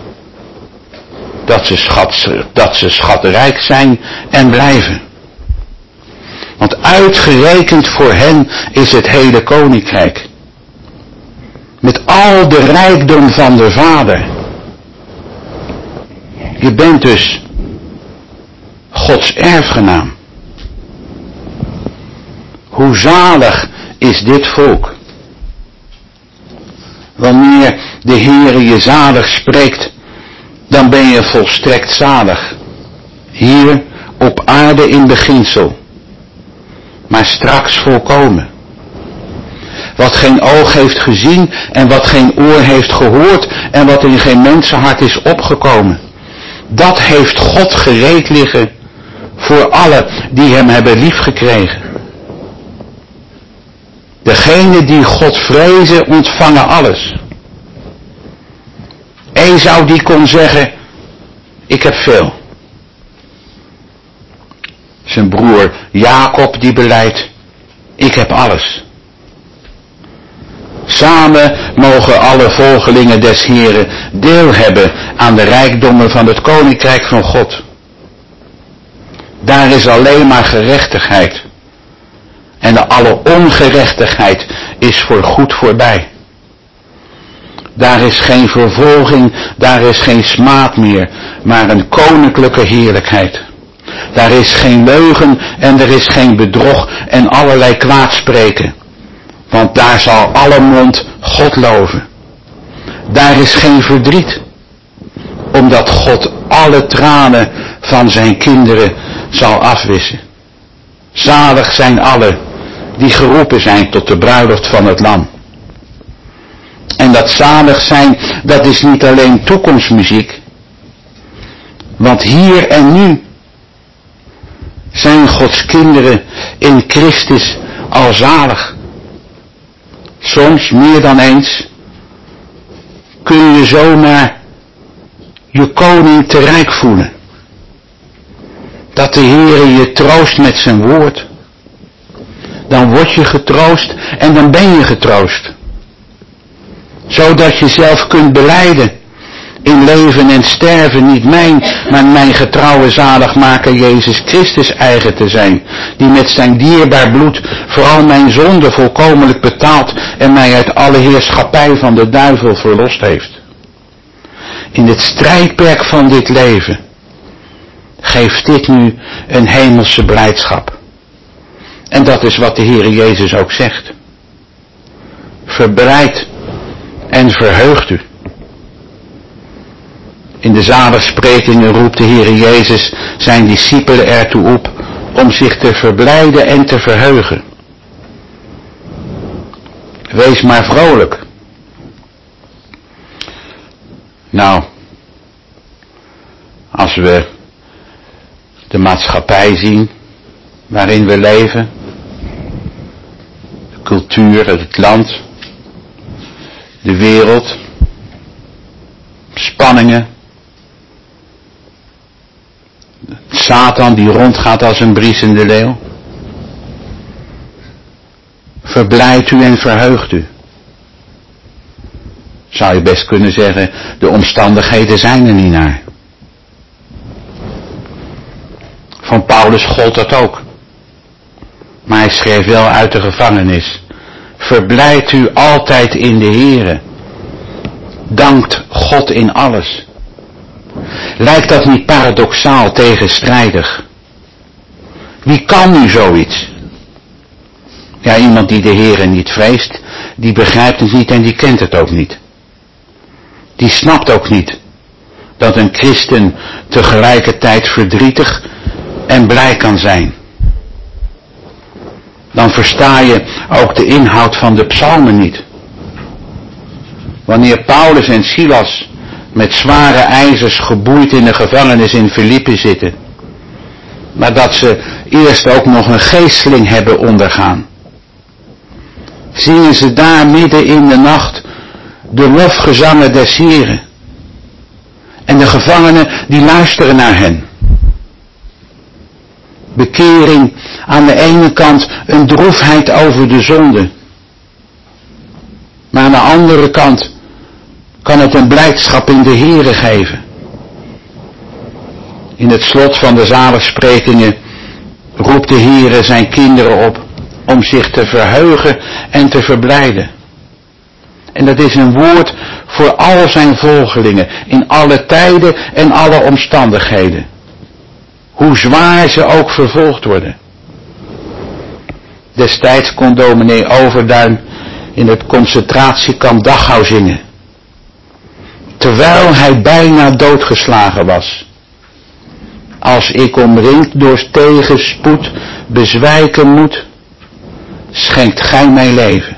dat ze schatrijk zijn en blijven. Want uitgerekend voor hen is het hele koninkrijk. Met al de rijkdom van de Vader. Je bent dus Gods erfgenaam. Hoe zalig is dit volk. Wanneer de Heere je zalig spreekt, dan ben je volstrekt zalig. Hier op aarde in beginsel. Maar straks volkomen. Wat geen oog heeft gezien en wat geen oor heeft gehoord en wat in geen mensenhart is opgekomen. Dat heeft God gereed liggen voor allen die hem hebben liefgekregen. Degenen die God vrezen ontvangen alles. Esau die kon zeggen, ik heb veel. Zijn broer Jacob die beleidt, ik heb alles. Samen mogen alle volgelingen des Heren deel hebben aan de rijkdommen van het koninkrijk van God. Daar is alleen maar gerechtigheid. En alle ongerechtigheid is voorgoed voorbij. Daar is geen vervolging, daar is geen smaad meer, maar een koninklijke heerlijkheid. Daar is geen leugen en er is geen bedrog en allerlei kwaadspreken. Want daar zal alle mond God loven. Daar is geen verdriet, omdat God alle tranen van zijn kinderen zal afwissen. Zalig zijn allen die geroepen zijn tot de bruiloft van het Lam. En dat zalig zijn, dat is niet alleen toekomstmuziek. Want hier en nu zijn Gods kinderen in Christus al zalig. Soms meer dan eens kun je zomaar je koning te rijk voelen. Dat de Heere je troost met zijn woord. Dan word je getroost en dan ben je getroost. Zodat je zelf kunt belijden. In leven en sterven niet mijn, maar mijn getrouwe zaligmaker Jezus Christus eigen te zijn. Die met zijn dierbaar bloed vooral mijn zonde volkomenlijk betaald en mij uit alle heerschappij van de duivel verlost heeft. In het strijdperk van dit leven geeft dit nu een hemelse blijdschap. En dat is wat de Heere Jezus ook zegt. Verbreid en verheugt u. In de zaligsprekingen roept de Heere Jezus zijn discipelen ertoe op om zich te verblijden en te verheugen. Wees maar vrolijk. Nou, als we de maatschappij zien waarin we leven, de cultuur, het land, de wereld, spanningen, Satan die rondgaat als een briesende leeuw. Verblijdt u en verheugt u. Zou je best kunnen zeggen, de omstandigheden zijn er niet naar. Van Paulus gold dat ook. Maar hij schreef wel uit de gevangenis. Verblijdt u altijd in de Here. Dankt God in alles. Lijkt dat niet paradoxaal, tegenstrijdig? Wie kan nu zoiets? Ja, iemand die de Here niet vreest, die begrijpt het niet en die kent het ook niet. Die snapt ook niet dat een christen tegelijkertijd verdrietig en blij kan zijn. Dan versta je ook de inhoud van de psalmen niet. Wanneer Paulus en Silas met zware ijzers geboeid in de gevangenis in Filippi zitten, maar dat ze eerst ook nog een geesteling hebben ondergaan, zingen ze daar midden in de nacht de lofgezangen des Heren. En de gevangenen die luisteren naar hen. Bekering aan de ene kant een droefheid over de zonde. Maar aan de andere kant kan het een blijdschap in de Here geven. In het slot van de zaligsprekingen roept de Here zijn kinderen op om zich te verheugen en te verblijden. En dat is een woord voor al zijn volgelingen, in alle tijden en alle omstandigheden. Hoe zwaar ze ook vervolgd worden. Destijds kon dominee Overduin in het concentratiekamp Dachau zingen. Terwijl hij bijna doodgeslagen was. Als ik omringd door tegenspoed bezwijken moet, schenkt gij mij leven.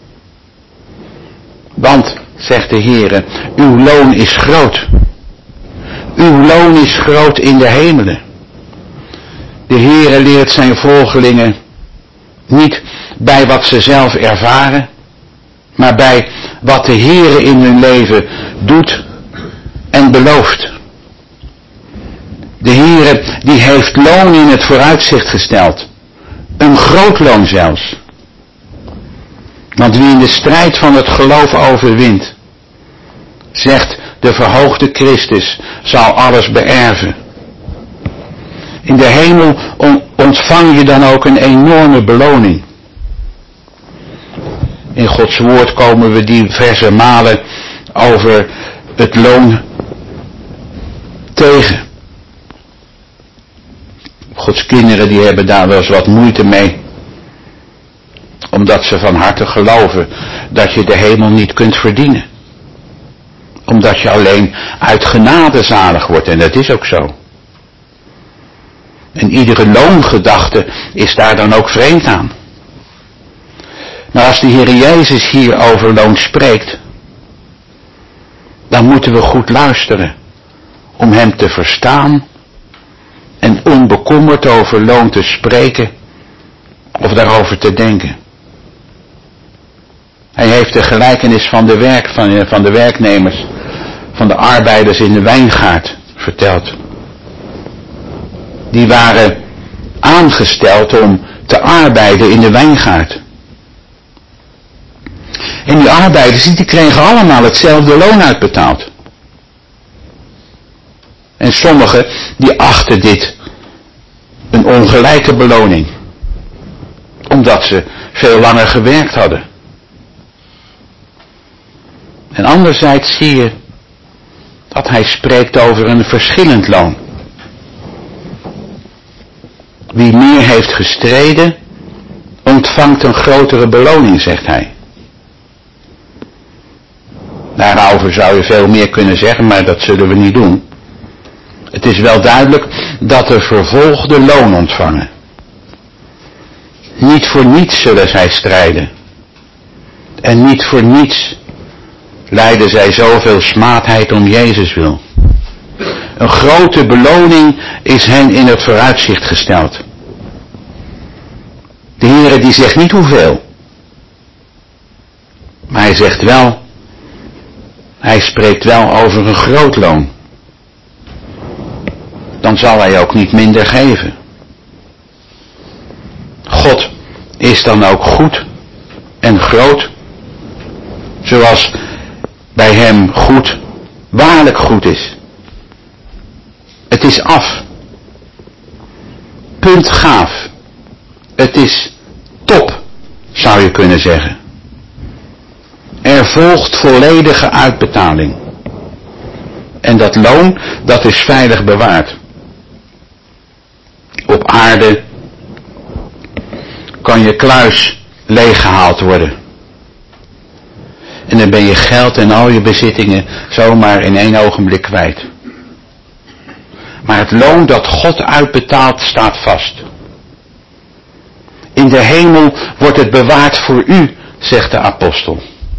Want, zegt de Heere, uw loon is groot. Uw loon is groot in de hemelen. De Heere leert zijn volgelingen niet bij wat ze zelf ervaren, maar bij wat de Heere in hun leven doet en belooft. De Heere die heeft loon in het vooruitzicht gesteld. Een groot loon zelfs. Want wie in de strijd van het geloof overwint, zegt de verhoogde Christus, zal alles beërven. In de hemel ontvang je dan ook een enorme beloning. In Gods woord komen we diverse malen over het loon tegen. Gods kinderen die hebben daar wel eens wat moeite mee. Omdat ze van harte geloven dat je de hemel niet kunt verdienen. Omdat je alleen uit genade zalig wordt. En dat is ook zo. En iedere loongedachte is daar dan ook vreemd aan. Maar als de Heer Jezus hier over loon spreekt, dan moeten we goed luisteren om hem te verstaan en onbekommerd over loon te spreken of daarover te denken. Hij heeft de gelijkenis van de werknemers, van de arbeiders in de wijngaard verteld. Die waren aangesteld om te arbeiden in de wijngaard. En die arbeiders die kregen allemaal hetzelfde loon uitbetaald. En sommigen die achten dit een ongelijke beloning. Omdat ze veel langer gewerkt hadden. En anderzijds zie je dat hij spreekt over een verschillend loon. Wie meer heeft gestreden, ontvangt een grotere beloning, zegt hij. Daarover zou je veel meer kunnen zeggen, maar dat zullen we niet doen. Het is wel duidelijk dat de vervolgden loon ontvangen. Niet voor niets zullen zij strijden. En niet voor niets lijden zij zoveel smaadheid om Jezus wil. Een grote beloning is hen in het vooruitzicht gesteld. De Heere die zegt niet hoeveel. Maar hij zegt wel, hij spreekt wel over een groot loon. Dan dan zal hij ook niet minder geven. God is dan ook goed en groot, zoals bij hem goed, waarlijk goed is. Het is af. Punt gaaf. Het is top, zou je kunnen zeggen. Er volgt volledige uitbetaling. En dat loon, dat is veilig bewaard. Op aarde kan je kluis leeggehaald worden. En dan ben je geld en al je bezittingen zomaar in 1 ogenblik kwijt. Maar het loon dat God uitbetaalt staat vast. In de hemel wordt het bewaard voor u, zegt de apostel.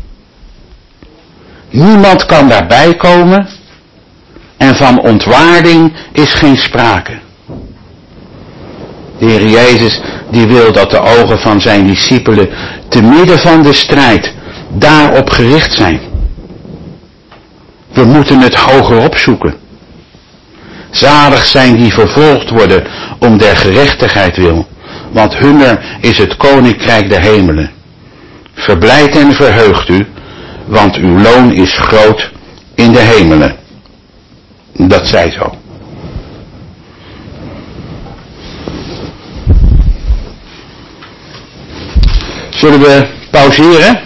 Niemand kan daarbij komen en van ontwaarding is geen sprake. De Heer Jezus die wil dat de ogen van zijn discipelen te midden van de strijd daarop gericht zijn. We moeten het hoger opzoeken. Zalig zijn die vervolgd worden om der gerechtigheid wil, want hunner is het koninkrijk der hemelen. Verblijd en verheugt u, want uw loon is groot in de hemelen. Dat zij zo. Zullen we pauzeren?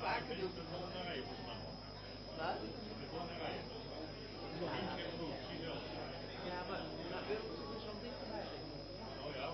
vaker doen. Wat? Ja, maar wil ze zo dichterbij. Oh ja,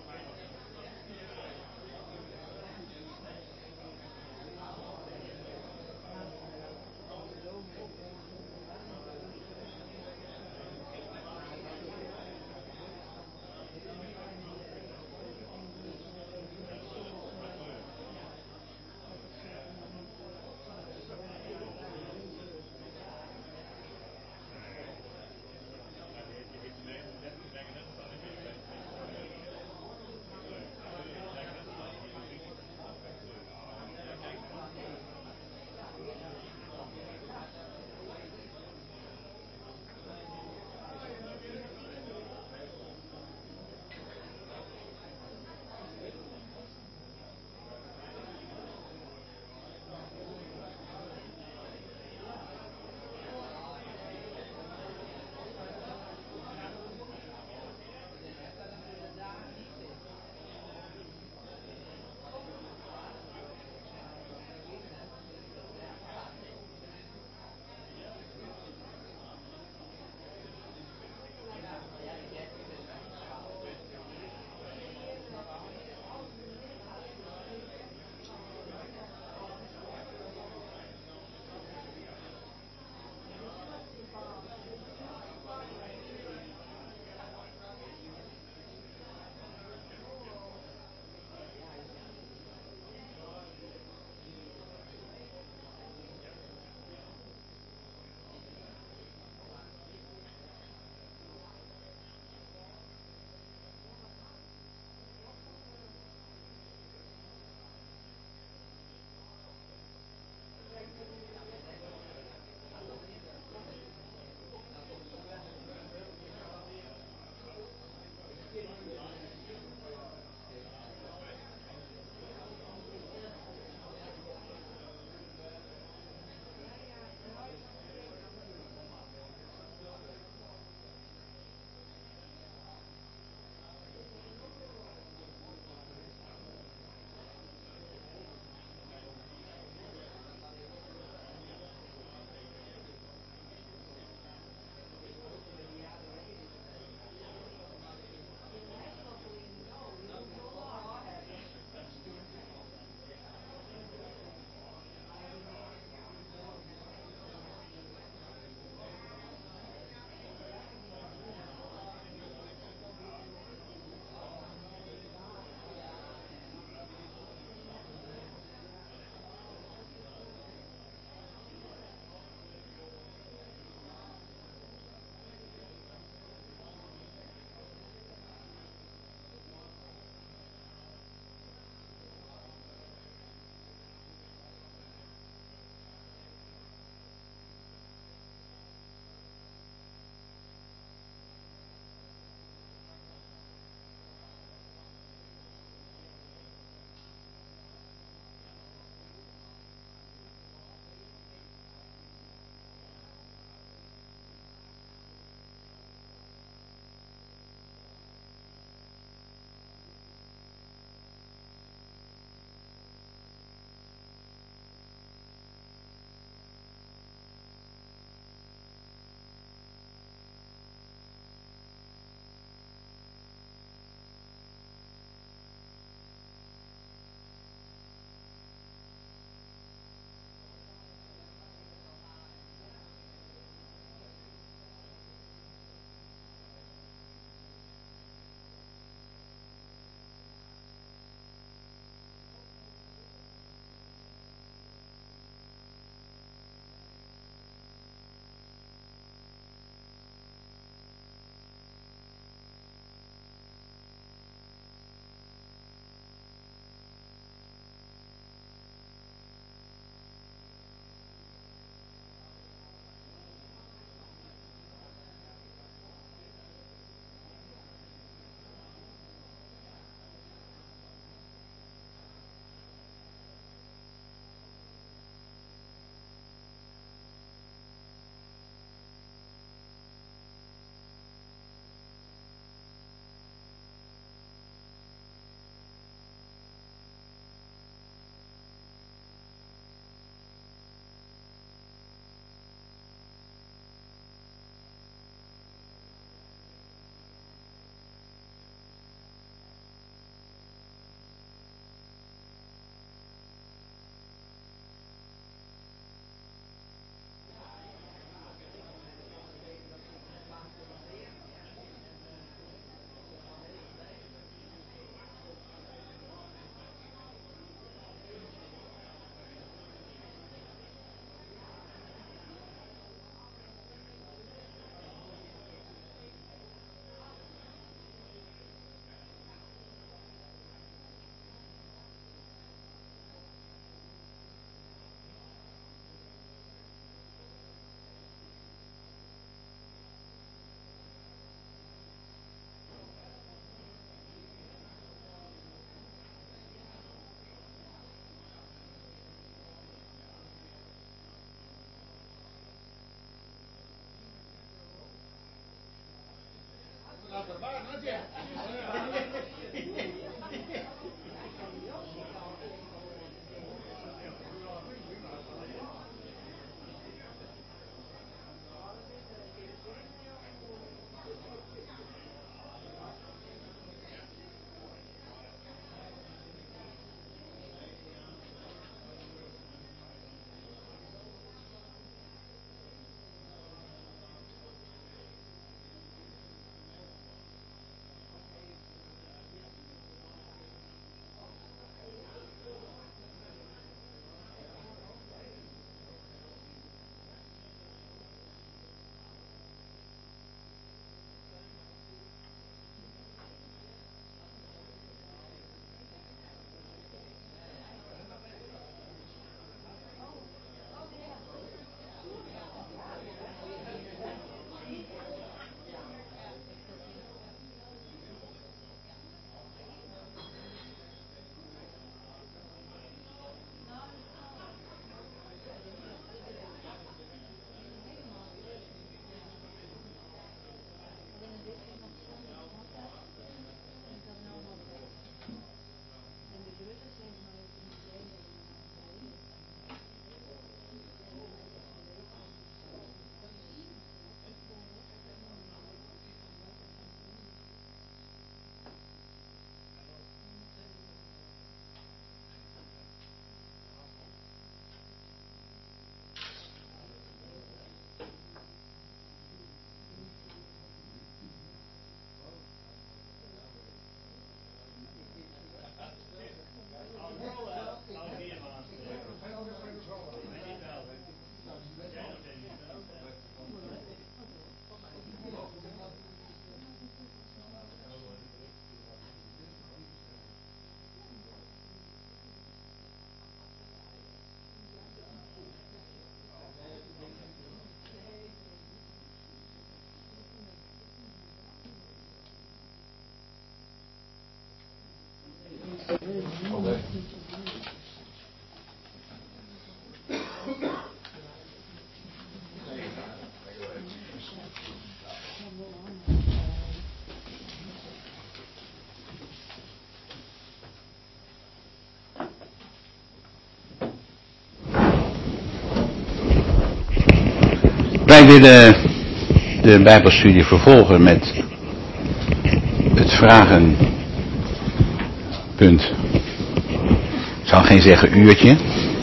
Wij willen de Bijbelstudie vervolgen met het vragenpunt. Ik zal geen zeggen uurtje.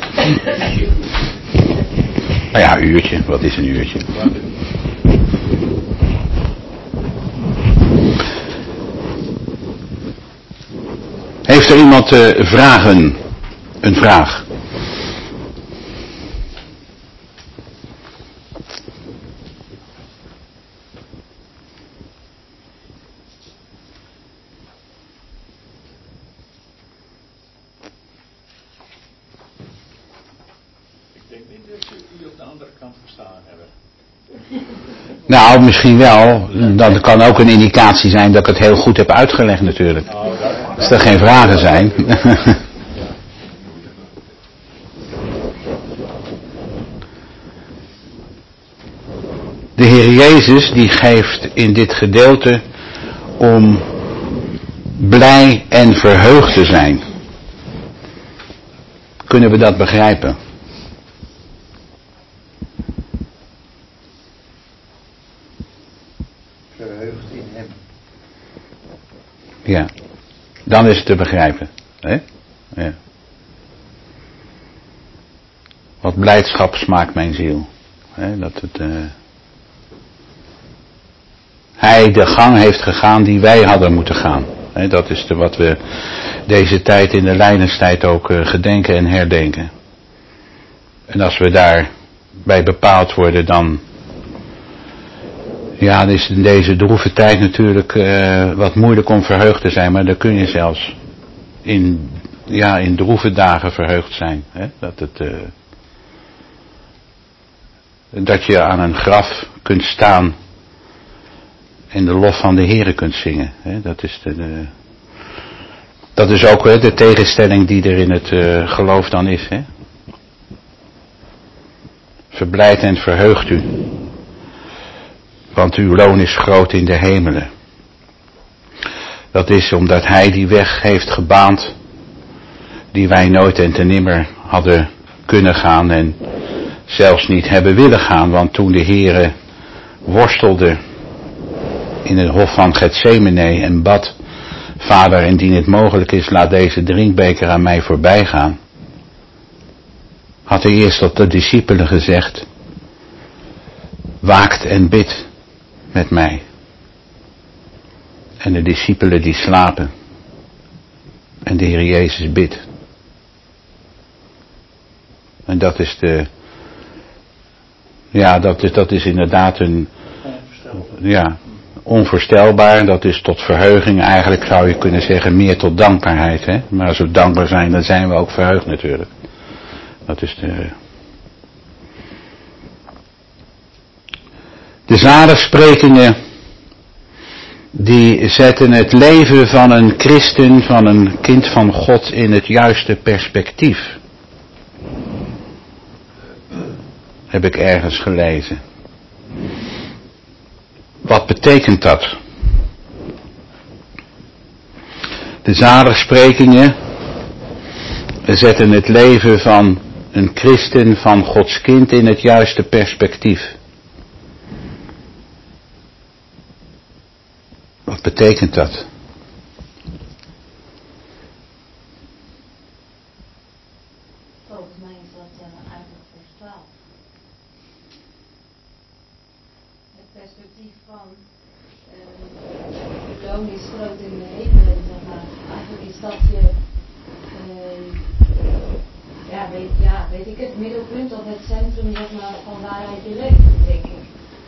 Nou ja, uurtje. Wat is een uurtje? Heeft er iemand vragen? Een vraag? Nou, misschien wel. Dat kan ook een indicatie zijn dat ik het heel goed heb uitgelegd natuurlijk. Als er geen vragen zijn. De Heer Jezus die geeft in dit gedeelte om blij en verheugd te zijn. Kunnen we dat begrijpen? Verheugd in hem. Ja, dan is het te begrijpen. Hè? Ja. Wat blijdschap smaakt mijn ziel. Hè? Dat het, hij de gang heeft gegaan die wij hadden moeten gaan. Hè? Dat is wat we deze tijd in de lijdenstijd ook gedenken en herdenken. En als we daarbij bepaald worden, dan ja, het is in deze droeve tijd natuurlijk wat moeilijk om verheugd te zijn, maar dan kun je zelfs in droeve dagen verheugd zijn. Hè? Dat je aan een graf kunt staan en de lof van de Heere kunt zingen. Hè? Dat is ook de tegenstelling die er in het geloof dan is. Hè? Verblijd en verheugt u, want uw loon is groot in de hemelen. Dat is omdat hij die weg heeft gebaand die wij nooit en te nimmer hadden kunnen gaan en zelfs niet hebben willen gaan. Want toen de Heere worstelde in het hof van Getsemane en bad: Vader, indien het mogelijk is, laat deze drinkbeker aan mij voorbij gaan, had hij eerst tot de discipelen gezegd: waakt en bid met mij. En de discipelen die slapen. En de Heer Jezus bidt. En dat is dat is inderdaad onvoorstelbaar. Dat is tot verheuging. Eigenlijk zou je kunnen zeggen meer tot dankbaarheid. Hè? Maar als we dankbaar zijn, dan zijn we ook verheugd natuurlijk. Dat is de zaligsprekingen, die zetten het leven van een christen, van een kind van God, in het juiste perspectief. Heb ik ergens gelezen. Wat betekent dat? De zaligsprekingen zetten het leven van een christen, van Gods kind, in het juiste perspectief. Wat betekent dat? Volgens mij is dat eigenlijk vers 12. Het perspectief van je loon is groot in de hemelen, zeg maar. Eigenlijk is dat je, weet ik het, middelpunt of het centrum, zeg maar, van waaruit je leeft, denk ik.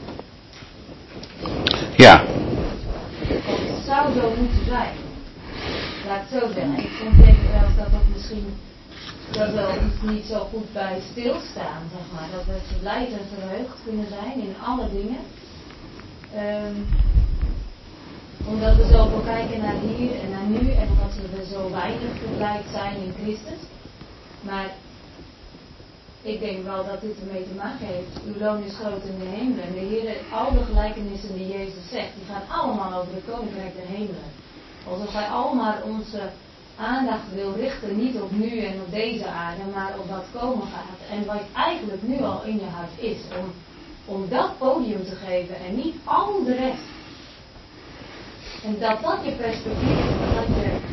Ja. Het zou zo moeten zijn. Laat het zo zeggen. Ik soms denk ik wel dat dat misschien dat wel niet zo goed bij stilstaan, zeg maar. Dat we verblijd en verheugd kunnen zijn in alle dingen. Omdat we zoveel kijken naar hier en naar nu en omdat we zo weinig verblijd zijn in Christus. Maar ik denk wel dat dit ermee te maken heeft. Uw loon is groot in de hemelen. En de Heer, al de gelijkenissen die Jezus zegt, die gaan allemaal over het koninkrijk der hemelen. Alsof hij allemaal onze aandacht wil richten, niet op nu en op deze aarde, maar op wat komen gaat. En wat eigenlijk nu al in je hart is. Om dat podium te geven en niet al de rest. En dat je perspectief is, dat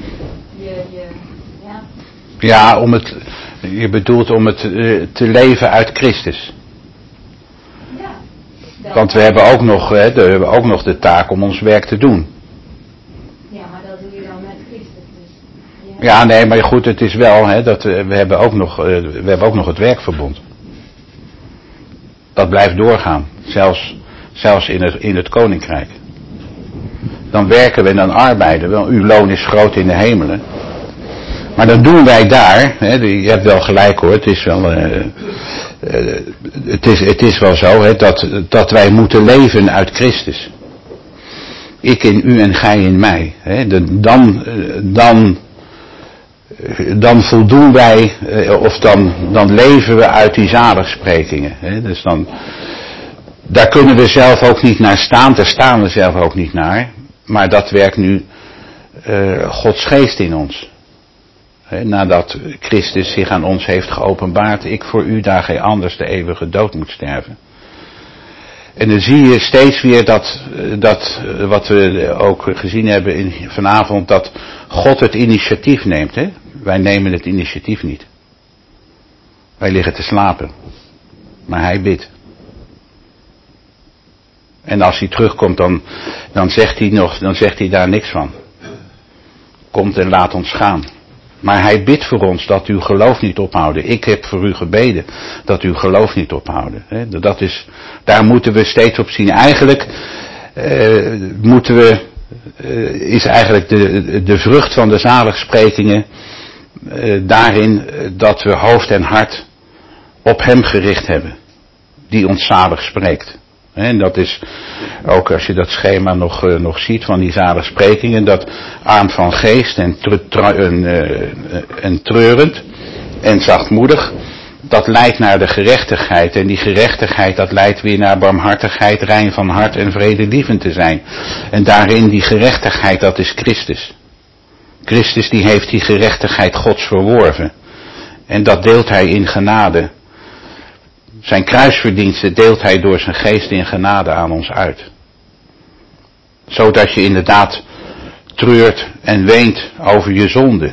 Ja, je bedoelt om het te leven uit Christus. Ja. Want we hebben ook nog de taak om ons werk te doen. Ja, maar dat doe je dan met Christus. Dus, ja, nee, maar goed, het is wel dat we hebben ook nog het werkverbond. Dat blijft doorgaan, zelfs in het koninkrijk. Dan werken we en dan arbeiden we. Uw loon is groot in de hemelen. Maar dan doen wij daar, je hebt wel gelijk hoor, het is wel, het is wel zo dat wij moeten leven uit Christus. Ik in u en gij in mij. Dan voldoen wij, of dan leven we uit die zaligsprekingen. Dus daar kunnen we zelf ook niet naar staan, daar staan we zelf ook niet naar. Maar dat werkt nu Gods geest in ons. Nadat Christus zich aan ons heeft geopenbaard, ik voor u daar gij anders de eeuwige dood moet sterven. En dan zie je steeds weer dat wat we ook gezien hebben vanavond, dat God het initiatief neemt. Hè? Wij nemen het initiatief niet. Wij liggen te slapen. Maar hij bidt. En als hij terugkomt, dan zegt hij daar niks van. Komt en laat ons gaan. Maar hij bidt voor ons dat uw geloof niet ophouden. Ik heb voor u gebeden dat uw geloof niet ophouden. Daar moeten we steeds op zien. Eigenlijk is eigenlijk de vrucht van de zaligsprekingen daarin dat we hoofd en hart op hem gericht hebben. Die ons zalig spreekt. En dat is ook als je dat schema nog ziet van die zaligsprekingen, dat arm van geest en treurend en zachtmoedig. dat leidt naar de gerechtigheid. En die gerechtigheid, dat leidt weer naar barmhartigheid, rein van hart en vredelievend te zijn. En daarin die gerechtigheid, dat is Christus. Christus die heeft die gerechtigheid Gods verworven. En dat deelt hij in genade. Zijn kruisverdiensten deelt hij door zijn geest in genade aan ons uit. Zodat je inderdaad treurt en weent over je zonde.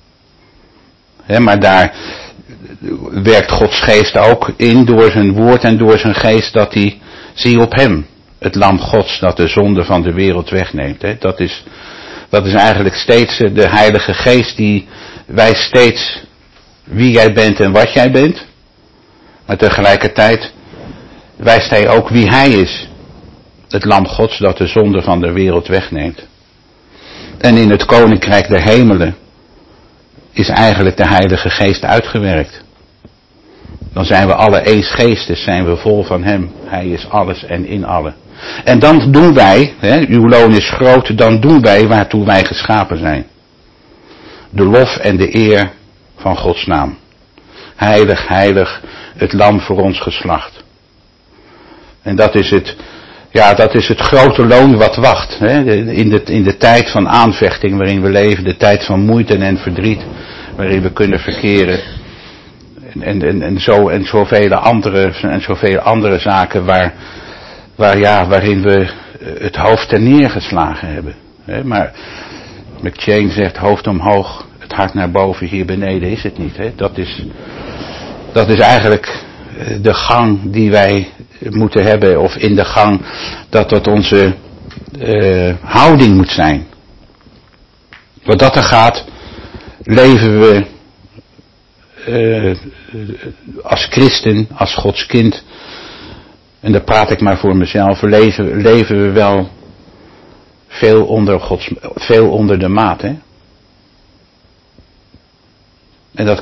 Maar daar werkt Gods geest ook in door zijn woord en door zijn geest dat hij, zie op hem, het lam Gods dat de zonde van de wereld wegneemt. Dat is eigenlijk steeds de Heilige Geest die wijst steeds wie jij bent en wat jij bent. Maar tegelijkertijd wijst hij ook wie hij is. Het lam Gods dat de zonde van de wereld wegneemt. En in het koninkrijk der hemelen is eigenlijk de Heilige Geest uitgewerkt. Dan zijn we alle eensgeestes, zijn we vol van hem. Hij is alles en in allen. En dan doen wij, uw loon is groot, dan doen wij waartoe wij geschapen zijn. De lof en de eer van Gods naam. Heilig, heilig, het lam voor ons geslacht. En dat is het grote loon wat wacht. In de tijd van aanvechting waarin we leven, de tijd van moeite en verdriet waarin we kunnen verkeren. En zoveel andere zaken waarin we het hoofd ter neergeslagen hebben. Maar McChain zegt hoofd omhoog, het hart naar boven, hier beneden is het niet. Dat is eigenlijk de gang die wij moeten hebben, of in de gang dat onze houding moet zijn. Wat dat er gaat, leven we als christen, als Gods kind, en daar praat ik maar voor mezelf, leven we wel veel onder de maat, hè? En dan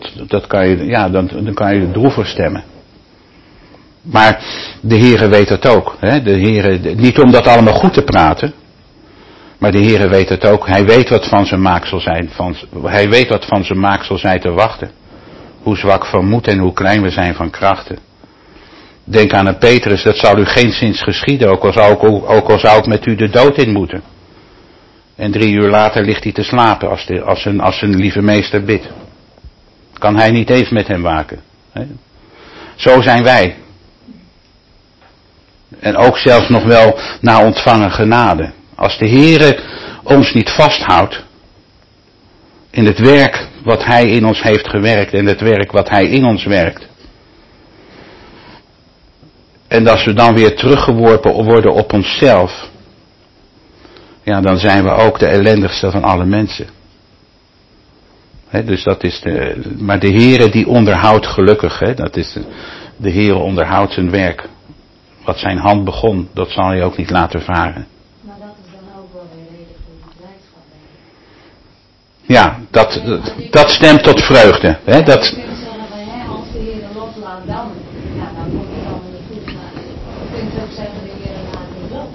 kan je droevig stemmen. Maar de Heere weet het ook. Hè? De Heere, niet om dat allemaal goed te praten. Maar de Heere weet het ook. Hij weet wat van zijn maaksel zijn. Hij weet wat van zijn maaksel zijn te wachten. Hoe zwak van moed en hoe klein we zijn van krachten. Denk aan een Petrus, dat zal u geenszins geschieden. Ook al zou ik met u de dood in moeten. En 3 uur later ligt hij te slapen als zijn lieve meester bidt. Kan hij niet even met hem waken. Hè? Zo zijn wij. En ook zelfs nog wel na ontvangen genade. Als de Heere ons niet vasthoudt in het werk wat hij in ons heeft gewerkt en het werk wat hij in ons werkt. En als we dan weer teruggeworpen worden op onszelf, ja, dan zijn we ook de ellendigste van alle mensen. Dus dat is maar de Heere die onderhoudt gelukkig, dat is de Heere onderhoudt zijn werk. Wat zijn hand begon, dat zal hij ook niet laten varen. Maar dat is dan ook wel weer reden voor die blijdschap, denk ik. Ja, dat stemt tot vreugde. Je kunt zeggen van, als de Heere loslaat, dan komt het allemaal goed. Maar je kunt ook zeggen, de Heere laat niet los.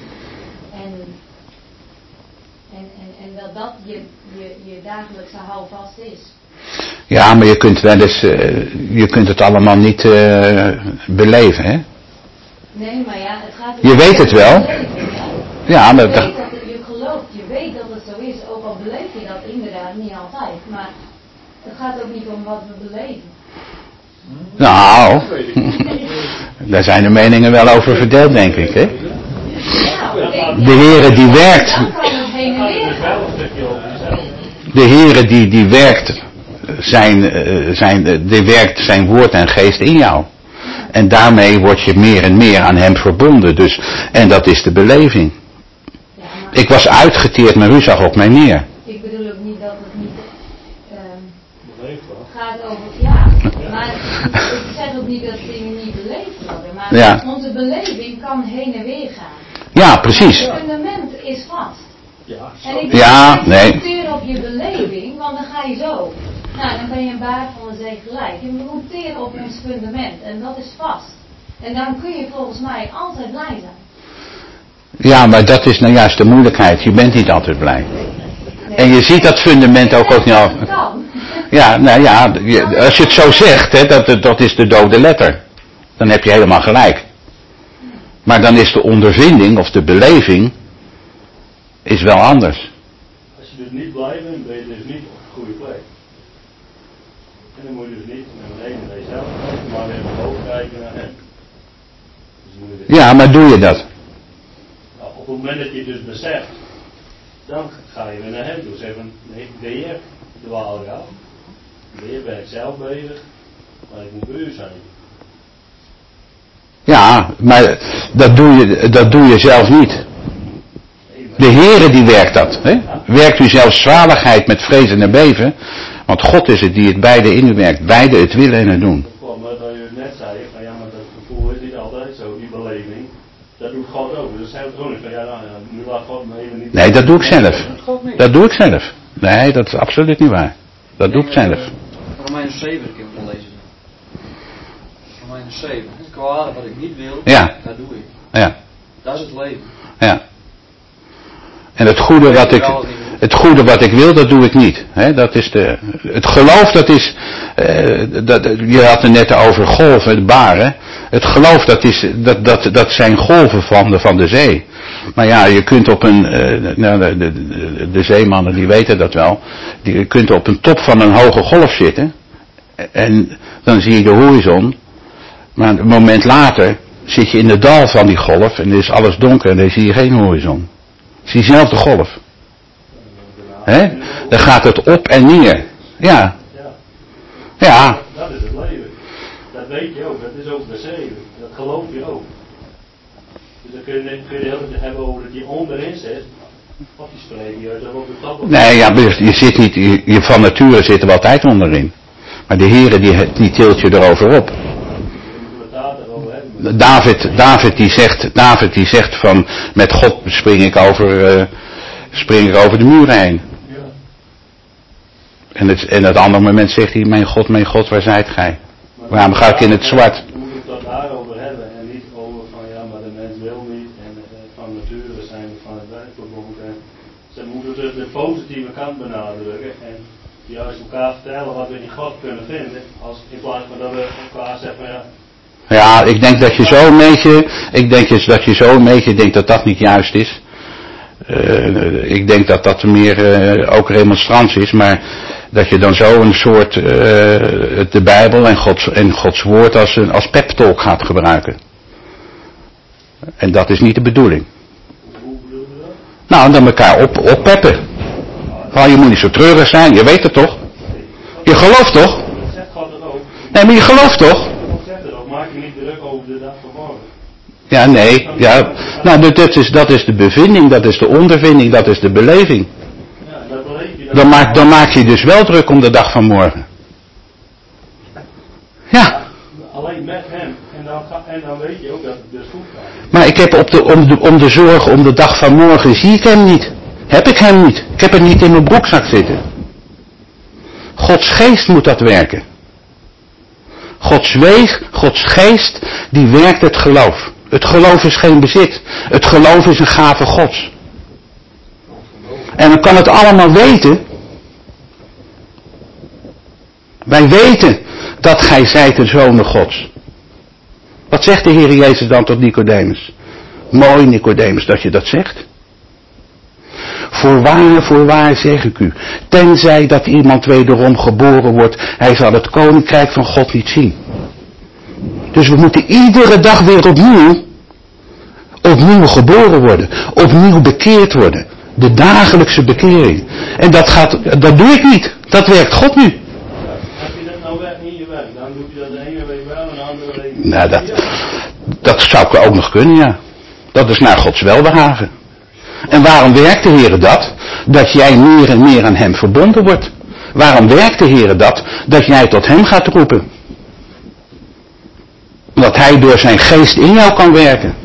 En dat je dagelijkse houvast is. Ja, maar je kunt het allemaal niet beleven, hè? Nee, maar ja, het gaat... Je weet het wel. Ja, maar... Je gelooft, je weet dat het zo is, ook al beleef je dat inderdaad niet altijd. Maar het gaat ook niet om wat we beleven. Nou, daar zijn de meningen wel over verdeeld, denk ik, hè? De Heere die werkt. De Heere die werkt zijn woord en geest in jou. En daarmee word je meer en meer aan hem verbonden. Dus, en dat is de beleving. Ja, ik was uitgeteerd, maar u zag op mij neer. Ik bedoel ook niet dat het niet gaat over... Ja, maar ik zeg ook niet dat dingen niet beleefd worden. Maar ja. Onze beleving kan heen en weer gaan. Ja, precies. Het fundament is vast. Ja, en ik moet op je beleving, want dan ga je zo. Nou, dan ben je een baard van de zee gelijk. Je moet teren op ons fundament en dat is vast. En dan kun je volgens mij altijd blij zijn. Ja, maar dat is nou juist de moeilijkheid. Je bent niet altijd blij. Nee. En je ziet dat fundament ook niet af. Ja, nou ja, als je het zo zegt, hè, dat is de dode letter. Dan heb je helemaal gelijk. Maar dan is de ondervinding of de beleving is wel anders. Als je dus niet blijft, dan ben je dus niet op de goede plek. En dan moet je dus niet naar beneden naar jezelf kijken, maar weer omhoog kijken naar hem. Dus moet je dus Ja, maar doe je dat? nou, op het moment dat je het dus beseft, dan ga je weer naar hem toe. Zeg van, nee, weer dwaal ik af. Weer ben ik zelf bezig, maar ik moet bij u zijn. Ja, maar dat doe je zelf niet. De Heere die werkt dat. Hè? Werkt u zelfs zaligheid met vrezen en beven. Want God is het die het beide in u werkt. Beide het willen en het doen. Dat kwam dat u net zei, van ja, maar dat gevoel is niet altijd zo, die beleving. Dat doet God ook. Dus hij heeft gewoon niet van, ja, nou, nu laat God me even niet... Nee, dat doe ik zelf. God niet. Dat doe ik zelf. Nee, dat is absoluut niet waar. Dat doe ik zelf. Romeinen 7 een keer moeten lezen. Romeinen 7. Het kwade wat ik niet wil, Ja. dat doe ik. Ja, Dat is het leven. ja. En het goede wat ik wil, dat doe ik niet. Hè? Dat is het geloof, dat is, je had het net over golven, de baren. Het geloof, dat zijn golven van de zee. Maar ja, je kunt op een, de zeemannen die weten dat wel. Je kunt op een top van een hoge golf zitten. En dan zie je de horizon. Maar een moment later zit je in de dal van die golf en is alles donker en dan zie je geen horizon. Het is diezelfde golf. Hè? Dan gaat het op en neer. Ja. Ja. Dat is het leven. Dat weet je ook. Dat is ook beschreven. Dat geloof je ook. Dus dan kun je de hele tijd hebben over dat je onderin zit. Of je spreekt juist over de top. Nee, ja, je zit niet, je van nature zitten we altijd onderin. Maar de Heere die tilt je erover op. David die zegt van, met God spring ik over de muren heen. Ja. En het andere moment zegt hij, mijn God, waar zijt gij? Waarom ga ik in het zwart? We moeten het dat daarover hebben en niet over van ja, maar de mens wil niet en van nature zijn we van het werk verbonden. Ze moeten de positieve kant benadrukken en juist elkaar vertellen wat we in God kunnen vinden, als in plaats van dat we elkaar zeggen van ja. Ja, ik denk dat je zo een beetje denkt dat dat niet juist is. Ik denk dat dat meer ook remonstrantie is, maar dat je dan zo een soort de Bijbel en Gods woord als pep-talk gaat gebruiken. En dat is niet de bedoeling. Hoe bedoel je dat? Nou, dan elkaar oppeppen. Van, je moet niet zo treurig zijn, je weet het toch? Je gelooft toch? Dat zegt God het ook. Nee, maar je gelooft toch? God zegt het ook. Maak je niet druk over de dag van morgen. Ja, nee. Ja. Nou, dat is de bevinding, dat is de ondervinding, dat is de beleving. Ja, dat beleef je Dan maak je dus wel druk om de dag van morgen. Ja. Alleen met hem. En dan weet je ook dat het dus goed gaat. Maar ik heb om de zorg om de dag van morgen zie ik hem niet. Heb ik hem niet. Ik heb het niet in mijn broekzak zitten. Gods geest moet dat werken. Gods geest, die werkt het geloof. Het geloof is geen bezit. Het geloof is een gave Gods. En dan kan het allemaal weten. Wij weten dat gij zijt de zonen Gods. Wat zegt de Heer Jezus dan tot Nicodemus? Mooi Nicodemus dat je dat zegt. Voorwaar zeg ik u, tenzij dat iemand wederom geboren wordt, hij zal het koninkrijk van God niet zien. Dus we moeten iedere dag weer opnieuw geboren worden, opnieuw bekeerd worden. De dagelijkse bekering. En dat doe ik niet, dat werkt God nu. Als je dat nou werkt in je werk, dan doe je dat de ene week wel en de andere week niet. Nou, dat zou ik ook nog kunnen, ja. Dat is naar Gods welbehagen. En waarom werkt de Heer dat? Dat jij meer en meer aan hem verbonden wordt. Waarom werkt de Heer dat? Dat jij tot hem gaat roepen. Dat hij door zijn geest in jou kan werken.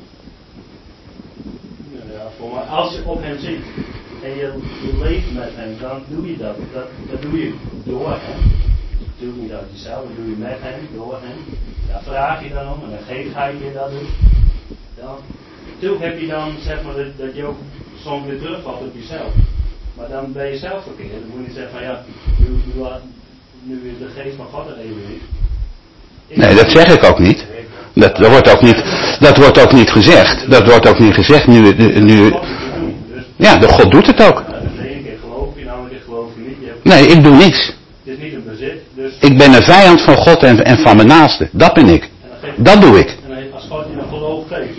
Ja, voor mij, als je op hem ziet en je leeft met hem, dan doe je dat. Dat doe je door hem. Natuurlijk niet uit jezelf, dat doe je met hem, door hem. Daar vraag je dan om en dan geeft hij je dat doen. Natuurlijk heb je dan, zeg maar, dat je ook soms weer terugvalt op jezelf. Maar dan ben je zelf verkeerd. Dan moet je niet zeggen van ja, nu de geest van God er even is. Nee, dat zeg ik ook niet. Dat wordt ook niet gezegd. Dat wordt ook niet gezegd nu. Ja, de God doet het ook. Dus de ene keer geloof je, de andere keer geloof je niet. Nee, ik doe niets. Het is niet een bezit. Dus Ik ben een vijand van God en van mijn naaste. Dat ben ik. Dat doe ik. en als God je een geloof geeft.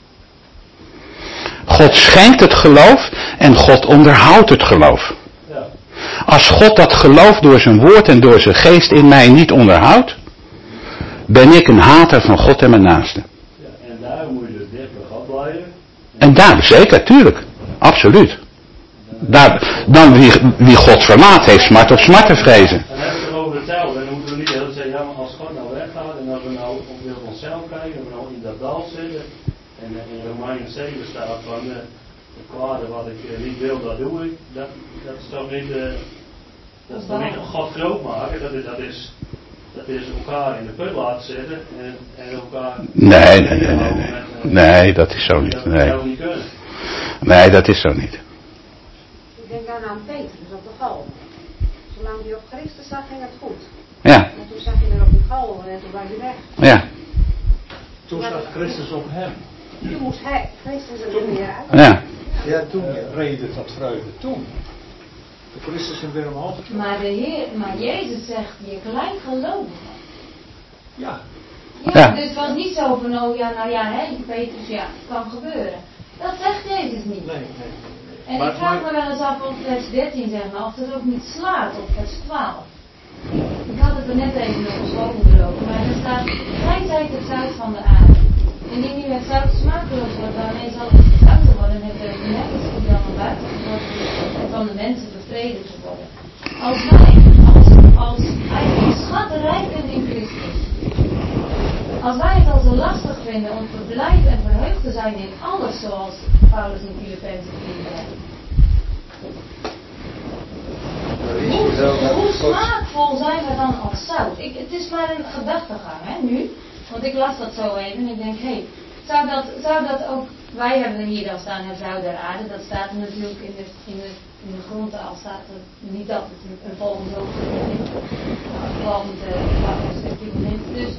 God schenkt het geloof en God onderhoudt het geloof. Ja. Als God dat geloof door zijn woord en door zijn geest in mij niet onderhoudt, ben ik een hater van God en mijn naaste. Ja, en daar moet je dus dicht bij God blijven. En daar, zeker, tuurlijk. Absoluut. Dan wie God verlaat heeft smart op smart te vrezen. Dan hebben we het over hetzelfde. En dan moeten we niet heel zeggen, ja, maar als God nou weggaat en als we nou op onszelf kijken, en we nou in dat dal zitten. En in Romeinen 7 staat van het kwade wat ik niet wil, dat doe ik. Dat is toch niet, dat is toch niet God groot maken. Dat is elkaar in de put laten zitten en elkaar... Nee, dat is zo niet. Dat zou niet kunnen. Nee, dat is zo niet. Ik denk aan Petrus op de galg. Zolang hij op Christus zag, ging het goed. Ja, En toen zag hij er op die galg en toen was hij weg. ja, Toen zag Christus op hem. Toen moest hij, Christus er weer uit. ja. Ja, toen reed het tot vreugde. Toen. De Christus hem weer omhoog. Maar Jezus zegt, je klein gelovige. Ja. Ja, Ja. dus het was niet zo van, oh ja, nou ja, hè, Petrus, ja, het kan gebeuren. Dat zegt Jezus niet. Nee. En ik vraag me wel eens af op vers 13, zeg maar, of het ook niet slaat op vers 12. Ik had het er net even nog gesproken erover, maar er staat, gij zijt het zout van de aarde. Indien nu het zout smakeloos wordt, waarmee zal het gezouten worden, het de netjes die dan naar buiten geworpen en van de mensen bevreden te worden. Als wij, als eigenlijk schatrijken in Christus, als wij het al zo lastig vinden om verblijd en verheugd te zijn in alles, zoals Paulus in Filippenzen 4 zegt. Hoe smaakvol zijn we dan als zout? Het is maar een gedachtegang, hè, nu. Want ik las dat zo even en ik denk, hé, zou dat ook... Wij hebben hier dan staan, het zout der aarde. Dat staat er natuurlijk in de grondtaal, staat er niet dat het een volgend hoofdstuk is. Een volgend stukje begint. Dus...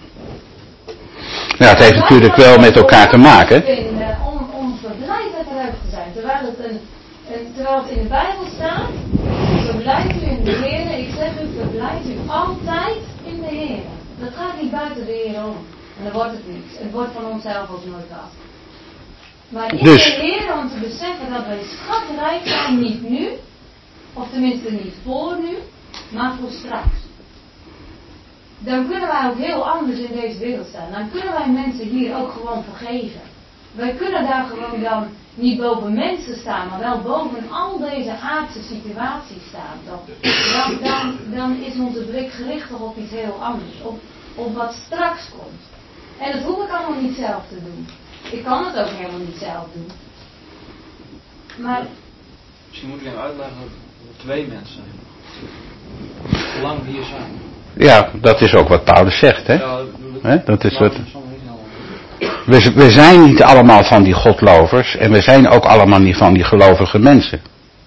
Ja, het heeft natuurlijk wel met elkaar te maken. Om verblijd en verheugd te zijn. Terwijl het in de Bijbel staat, verblijft u in de Heer. Ik zeg u, verblijft u altijd in de Heer. Dat gaat niet buiten de Heer om. En dan wordt het niet. Het wordt van onszelf ook nooit af. Maar in de Heer om te beseffen dat wij schatrijk zijn, niet nu, of tenminste niet voor nu, maar voor straks. Dan kunnen wij ook heel anders in deze wereld staan. Dan kunnen wij mensen hier ook gewoon vergeven. Wij kunnen daar gewoon dan niet boven mensen staan, maar wel boven al deze aardse situaties staan. Dan is onze blik gericht op iets heel anders. Op wat straks komt. En dat hoef ik allemaal niet zelf te doen. Ik kan het ook helemaal niet zelf doen. Maar... Misschien moet ik hem uitleggen dat 2 mensen lang hier zijn. Ja, dat is ook wat Paulus zegt, hè? Ja, Dat is wat... We zijn niet allemaal van die godlovers en we zijn ook allemaal niet van die gelovige mensen.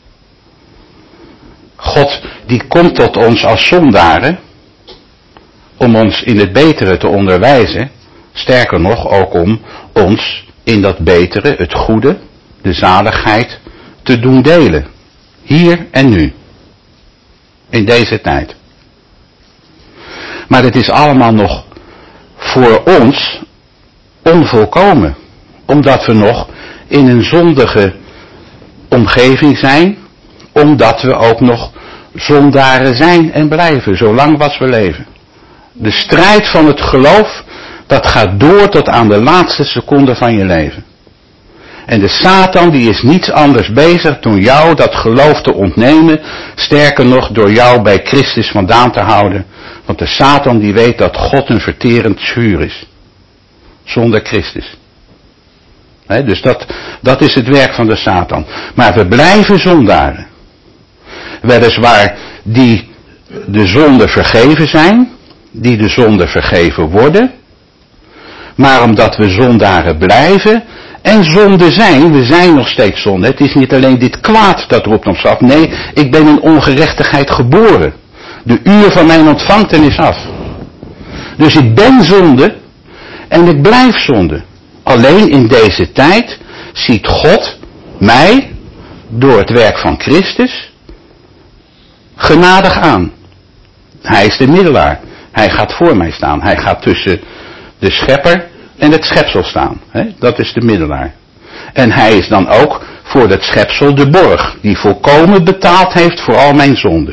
God die komt tot ons als zondaren om ons in het betere te onderwijzen. Sterker nog ook om ons in dat betere, het goede, de zaligheid te doen delen. Hier en nu. In deze tijd. Maar het is allemaal nog voor ons onvolkomen. Omdat we nog in een zondige omgeving zijn. Omdat we ook nog zondaren zijn en blijven. Zolang als we leven. De strijd van het geloof, dat gaat door tot aan de laatste seconde van je leven. En de Satan die is niets anders bezig dan jou dat geloof te ontnemen. Sterker nog door jou bij Christus vandaan te houden. Want de Satan die weet dat God een verterend vuur is. Zonder Christus. Dus dat is het werk van de Satan. Maar we blijven zondaren. Weliswaar die de zonde vergeven zijn. Die de zonde vergeven worden. Maar omdat we zondaren blijven en zonde zijn, we zijn nog steeds zonde. Het is niet alleen dit kwaad dat roept ons af. Nee, ik ben in ongerechtigheid geboren. de uur van mijn ontvangtenis af. Dus ik ben zonde en ik blijf zonde. Alleen in deze tijd ziet God mij door het werk van Christus genadig aan. Hij is de middelaar. Hij gaat voor mij staan. Hij gaat tussen de schepper en het schepsel staan. Dat is de middelaar. En hij is dan ook voor dat schepsel de borg, die volkomen betaald heeft voor al mijn zonden.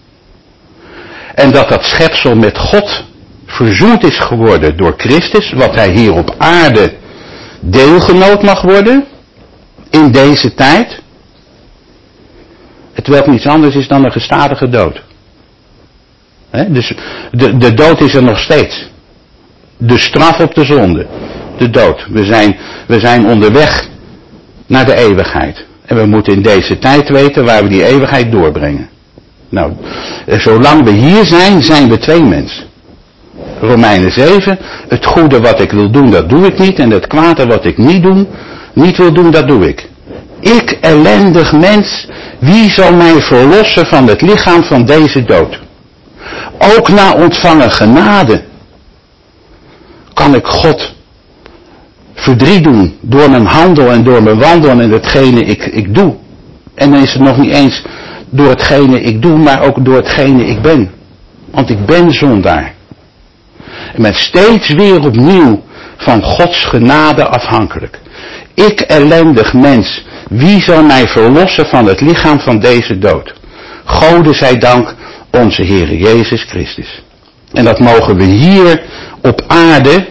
En dat schepsel met God verzoend is geworden door Christus, wat hij hier op aarde deelgenoot mag worden, in deze tijd, het welk niets anders is dan een gestadige dood. Dus de dood is er nog steeds. De straf op de zonde. De dood. We zijn onderweg naar de eeuwigheid. En we moeten in deze tijd weten waar we die eeuwigheid doorbrengen. Nou, zolang we hier zijn, zijn we twee mensen. Romeinen 7. Het goede wat ik wil doen, dat doe ik niet. En het kwade wat ik niet wil doen, dat doe ik. Ik, ellendig mens, wie zal mij verlossen van het lichaam van deze dood? Ook na ontvangen genade kan ik God verdriet doen door mijn handel en door mijn wandel en hetgene ik doe. En dan is het nog niet eens door hetgene ik doe, maar ook door hetgene ik ben. Want ik ben zondaar. En ben steeds weer opnieuw van Gods genade afhankelijk. Ik, ellendig mens, wie zal mij verlossen van het lichaam van deze dood? Gode zij dank, onze Heere Jezus Christus. En dat mogen we hier op aarde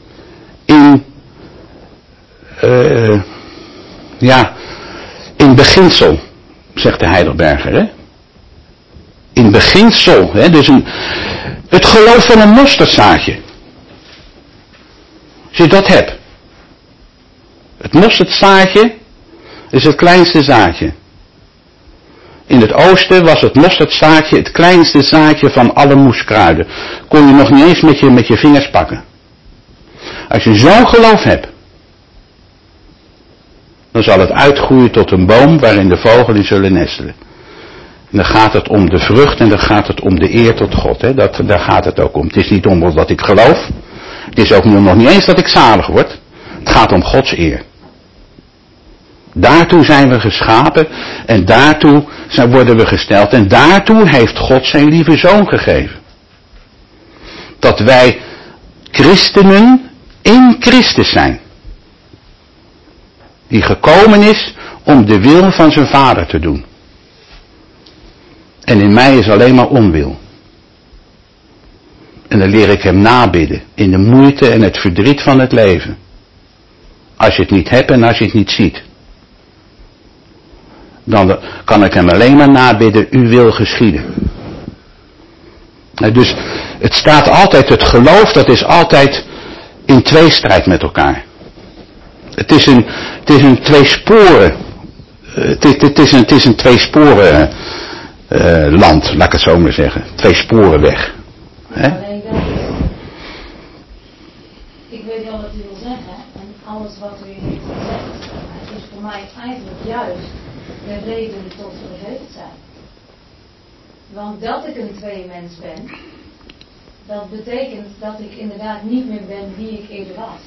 in beginsel, zegt de Heidelberger. Hè? In beginsel, hè? Dus het geloof van een mosterdzaadje. Als je dat hebt. Het mosterdzaadje is het kleinste zaadje. In het oosten was het mosterdzaadje het kleinste zaadje van alle moeskruiden. Kon je nog niet eens met je vingers pakken. Als je zo'n geloof hebt, dan zal het uitgroeien tot een boom waarin de vogelen zullen nestelen. En dan gaat het om de vrucht en dan gaat het om de eer tot God. Hè? Daar gaat het ook om. Het is niet om dat ik geloof. Het is ook nog niet eens dat ik zalig word. Het gaat om Gods eer. Daartoe zijn we geschapen en daartoe worden we gesteld. En daartoe heeft God zijn lieve zoon gegeven. Dat wij christenen in Christus zijn. Die gekomen is om de wil van zijn vader te doen. En in mij is alleen maar onwil. En dan leer ik hem nabidden in de moeite en het verdriet van het leven. Als je het niet hebt en als je het niet ziet. Dan kan ik hem alleen maar nabidden, uw wil geschieden. Dus het staat altijd, het geloof, dat is altijd in tweestrijd met elkaar. Het is een tweesporen. Het is een tweesporen land, laat ik het zo maar zeggen. Tweesporenweg. Alleen dat ik weet wel wat u wil zeggen. En alles wat u heeft gezegd, is voor mij eigenlijk juist de reden tot verheugd zijn. Want dat ik een tweemens ben, dat betekent dat ik inderdaad niet meer ben wie ik eerder was.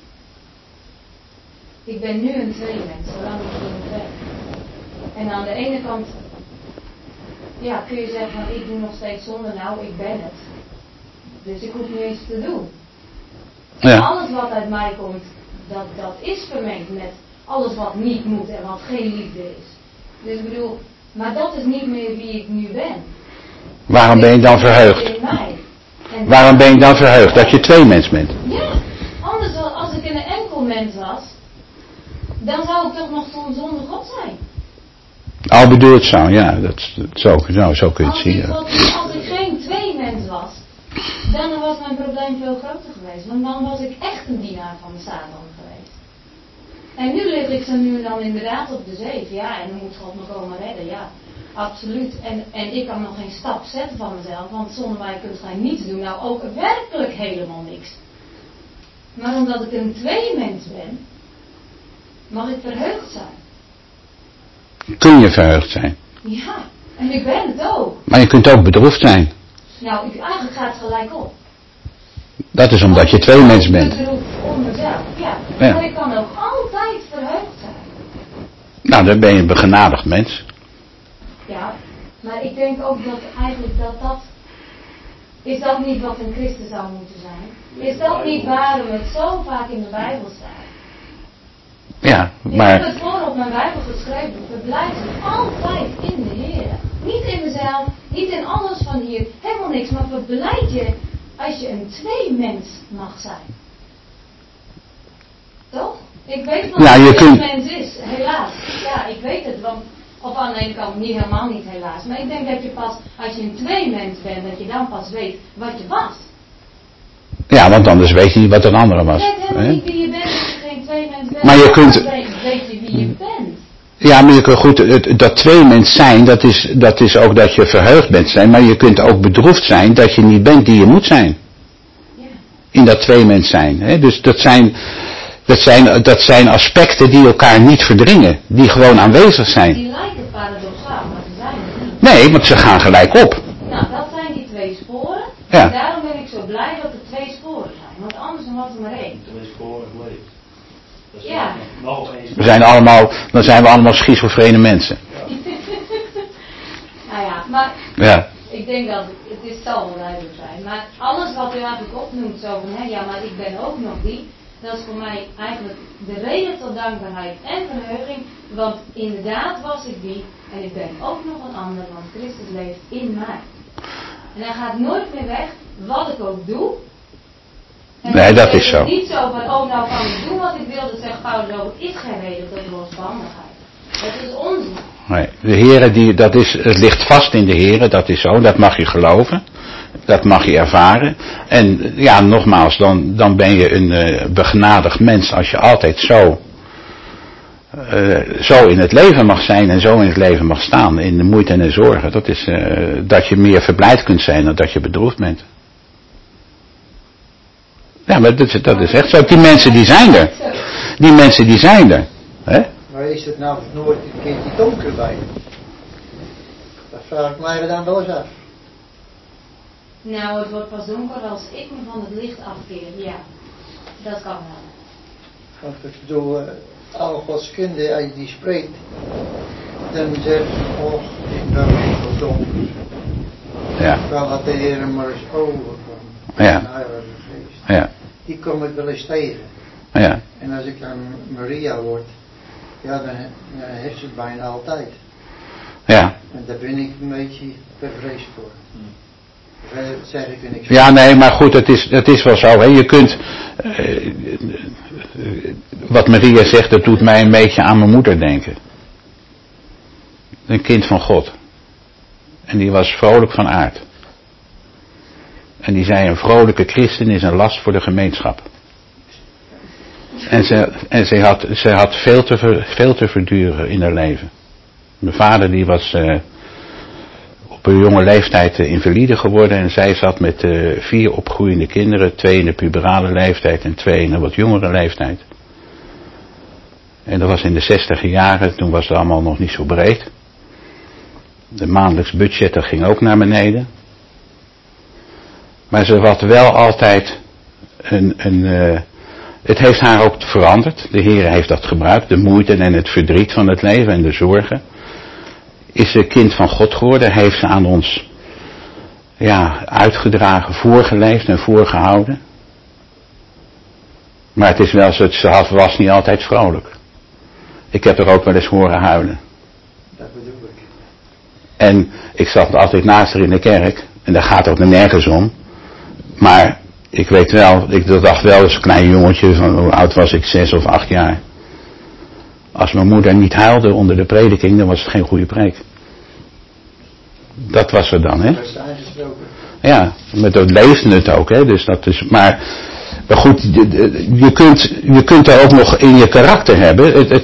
Ik ben nu een tweemens, zolang ik hier ben. En aan de ene kant, ja, kun je zeggen van ik doe nog steeds zonde, nou ik ben het. Dus ik hoef niet eens te doen. Ja. Alles wat uit mij komt, dat is vermengd met alles wat niet moet en wat geen liefde is. Dus ik bedoel, maar dat is niet meer wie ik nu ben. Waarom ben je dan verheugd? Waarom ben je dan verheugd? Dat je tweemens bent? Ja, anders als ik een enkel mens was, dan zou ik toch nog zonder God zijn. Al bedoel het zo, ja, zo kun je het zien. Ja. Als ik geen tweemens was, dan was mijn probleem veel groter geweest. Want dan was ik echt een dienaar van de Satan geweest. En nu lig ik zo nu en dan inderdaad op de zee. Ja, en dan moet God me komen redden, ja. Absoluut. En ik kan nog geen stap zetten van mezelf, want zonder mij kunt gij niets doen. Nou, ook werkelijk helemaal niks. Maar omdat ik een tweemens ben, mag ik verheugd zijn. Kun je verheugd zijn? Ja. En ik ben het ook. Maar je kunt ook bedroefd zijn. Nou, eigenlijk gaat het gelijk op. Dat is omdat je twee mens bent. Bedroefd om mezelf, ja. Ja. Maar ik kan ook altijd verheugd zijn. Nou, dan ben je een begenadigd mens. Ja, maar ik denk ook dat eigenlijk dat is dat niet wat een christen zou moeten zijn? Is dat niet waarom het zo vaak in de Bijbel staat? Ja, Ik maar... heb het gewoon op mijn Bijbel geschreven. Verblijf altijd in de Heer. Niet in mezelf, niet in alles van hier. Helemaal niks, maar verblijf je als je een tweemens mag zijn. Toch? Ik weet wat een tweemens is, helaas. Ja, ik weet het, want of aan de ene kant niet helemaal niet helaas. Maar ik denk dat je pas, als je een tweemens bent, dat je dan pas weet wat je was. Ja, want anders weet je niet wat een andere was. Je weet helemaal niet wie je bent als je geen tweemens bent. Maar je kunt... weet je wie je bent. Ja, maar je kunt goed, dat tweemens zijn, dat is ook dat je verheugd bent zijn. Maar je kunt ook bedroefd zijn dat je niet bent die je moet zijn. Ja. In dat tweemens zijn. Hè? Dus dat zijn aspecten die elkaar niet verdringen. Die gewoon aanwezig zijn. Die lijken paradoxaal, maar ze zijn het niet. Nee, want ze gaan gelijk op. Nou, dat zijn die twee sporen. Ja. En daarom ben ik zo blij dat er twee sporen zijn. Want anders dan was er maar één. Twee sporen leeg. Dat is Ja. nog eens. Dan zijn we allemaal schizofrene mensen. Nou ja, maar Ja. ik denk dat het zal wel duidelijk zijn. Maar alles wat u eigenlijk opnoemt, zo van, ja, maar ik ben ook nog die. Dat is voor mij eigenlijk de reden tot dankbaarheid en verheuging. Want inderdaad was ik die. En ik ben ook nog een ander, want Christus leeft in mij. En hij gaat nooit meer weg, wat ik ook doe. En Nee, dat is zo. Het niet zo van, oh nou kan ik doen wat ik wil, dat zegt Paulus ook. Het is geen reden tot losbandigheid. Dat is onzin. Nee, de Here, het ligt vast in de Here, dat is zo, dat mag je geloven. Dat mag je ervaren. En ja, nogmaals, dan ben je een begenadigd mens als je altijd zo in het leven mag zijn en zo in het leven mag staan. In de moeite en de zorgen. Dat is dat je meer verblijd kunt zijn dan dat je bedroefd bent. Ja, maar dat is echt zo. Die mensen die zijn er. Die mensen die zijn er. Hè? Maar is het nou nooit een keertje donker bij je? Dat vraag ik mij dan wel eens af. Nou, het wordt pas donker als ik me van het licht afkeer. Ja, dat kan wel. Want ik bedoel, alle Gods kinderen, als je die spreekt, dan zeggen ze, oh, ik ben wel donker. Ja. Dan had de Heer maar eens overkomen. Ja. De Heilige Geest. Ja. Die kom ik wel eens tegen. Ja. En als ik dan Maria word, ja, dan heeft ze het bijna altijd. Ja. En daar ben ik een beetje bevreesd voor. Verder zeg ik er niks. Ja, nee, maar goed, het is wel zo. Hè. Je kunt, wat Maria zegt, dat doet mij een beetje aan mijn moeder denken. Een kind van God. En die was vrolijk van aard. En die zei, een vrolijke christen is een last voor de gemeenschap. En ze had veel te verduren in haar leven. Mijn vader die was op een jonge leeftijd invalide geworden. En zij zat met 4 opgroeiende kinderen. 2 in de puberale leeftijd en 2 in een wat jongere leeftijd. En dat was in de 60 jaren. Toen was het allemaal nog niet zo breed. De maandelijks budget dat ging ook naar beneden. Maar ze had wel altijd het heeft haar ook veranderd. De Heer heeft dat gebruikt. De moeite en het verdriet van het leven en de zorgen. Is ze kind van God geworden. Heeft ze aan ons uitgedragen, voorgeleefd en voorgehouden. Maar het is wel zo, ze was niet altijd vrolijk. Ik heb er ook wel eens horen huilen. Dat bedoel ik. En ik zat altijd naast haar in de kerk. En daar gaat het er nergens om. Maar ik weet wel, ik dacht wel als een klein jongetje, van hoe oud was ik, 6 of 8 jaar. Als mijn moeder niet huilde onder de prediking, dan was het geen goede preek. Dat was er dan, hè? Dat is aangesproken. Ja, met dat leefde het ook, hè? Dus dat is, maar goed, je kunt daar ook nog in je karakter hebben.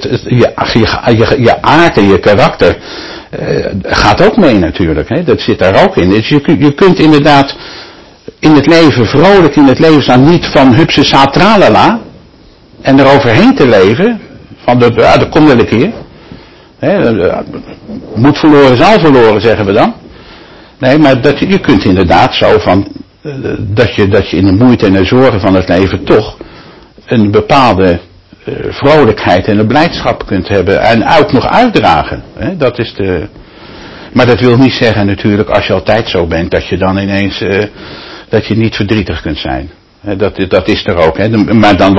Je aard en je karakter gaat ook mee natuurlijk, hè? Dat zit daar ook in. Dus je kunt inderdaad in het leven, vrolijk in het leven staan, niet van hupse satralala en eroverheen te leven, van dat komt wel een keer. Moet verloren, zal verloren, zeggen we dan. Nee, maar je kunt inderdaad zo van, dat je in de moeite en de zorgen van het leven toch een bepaalde vrolijkheid en een blijdschap kunt hebben en ook nog uitdragen. Hè? Dat is maar dat wil niet zeggen natuurlijk, als je altijd zo bent, dat je dan ineens, dat je niet verdrietig kunt zijn. Hè? Dat is er ook. Hè? Maar dan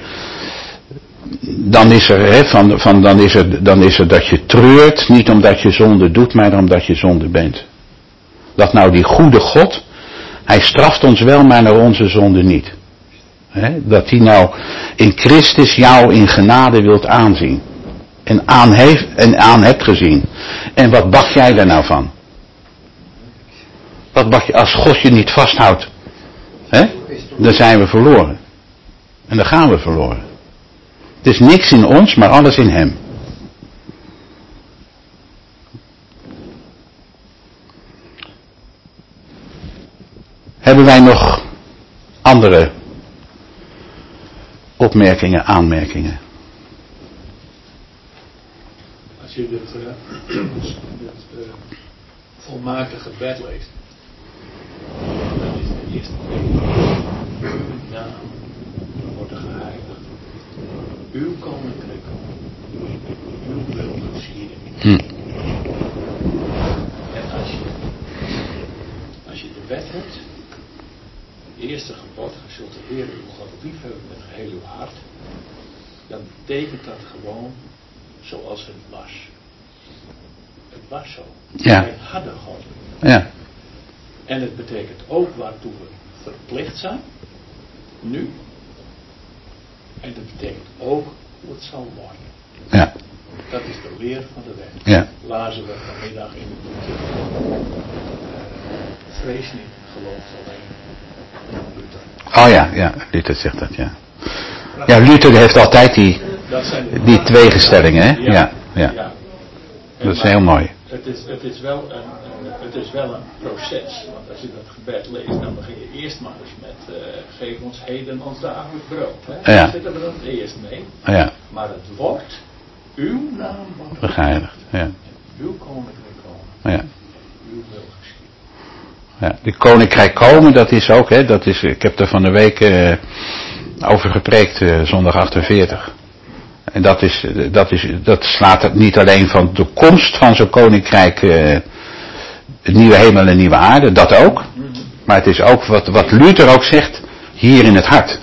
is er dat je treurt, niet omdat je zonde doet, maar omdat je zonde bent. Dat nou die goede God, hij straft ons wel, maar naar onze zonde niet. He, dat hij nou in Christus jou in genade wilt aanzien. En aan hebt gezien. En wat bak jij daar nou van? Wat bak je, als God je niet vasthoudt, dan zijn we verloren. En dan gaan we verloren. Het is niks in ons, maar alles in hem. Hebben wij nog andere opmerkingen, aanmerkingen? Als je dit volmaakte gebed leest, dan is de eerste uw naam wordt geheiligd. Uw koninkrijk komt. Uw wil geschieden. En als je de wet hebt, het eerste gebod, je zult de Heer uw God liefhebben met geheel uw hart, dan betekent dat gewoon zoals het was. Het was zo. Ja. Wij hadden God. Ja. En het betekent ook waartoe we verplicht zijn, nu. En dat betekent ook hoe het zal worden. Ja. Dat is de leer van de wet. Ja. Lazen we vanmiddag in de boekje. Vrees niet, geloof alleen. Luther. Oh ja, Luther zegt dat, ja. Ja, Luther heeft altijd die tweegestellingen, hè? Ja. Dat is heel mooi. Het is wel een proces. Want als je dat gebed leest, dan begin je eerst maar eens met geef ons heden ons dagelijks brood. Hè? Ja. Dan zitten we dan eerst mee. Ja. Maar het wordt, uw naam wordt geheiligd. Ja. Uw koninkrijk komen. Ja. Uw wil geschieden. Ja, die koninkrijk komen, dat is ook, hè, ik heb er van de week over gepreekt, zondag 48. En dat slaat het niet alleen van de komst van zo'n koninkrijk, het nieuwe hemel en nieuwe aarde, dat ook. Maar het is ook wat Luther ook zegt, hier in het hart.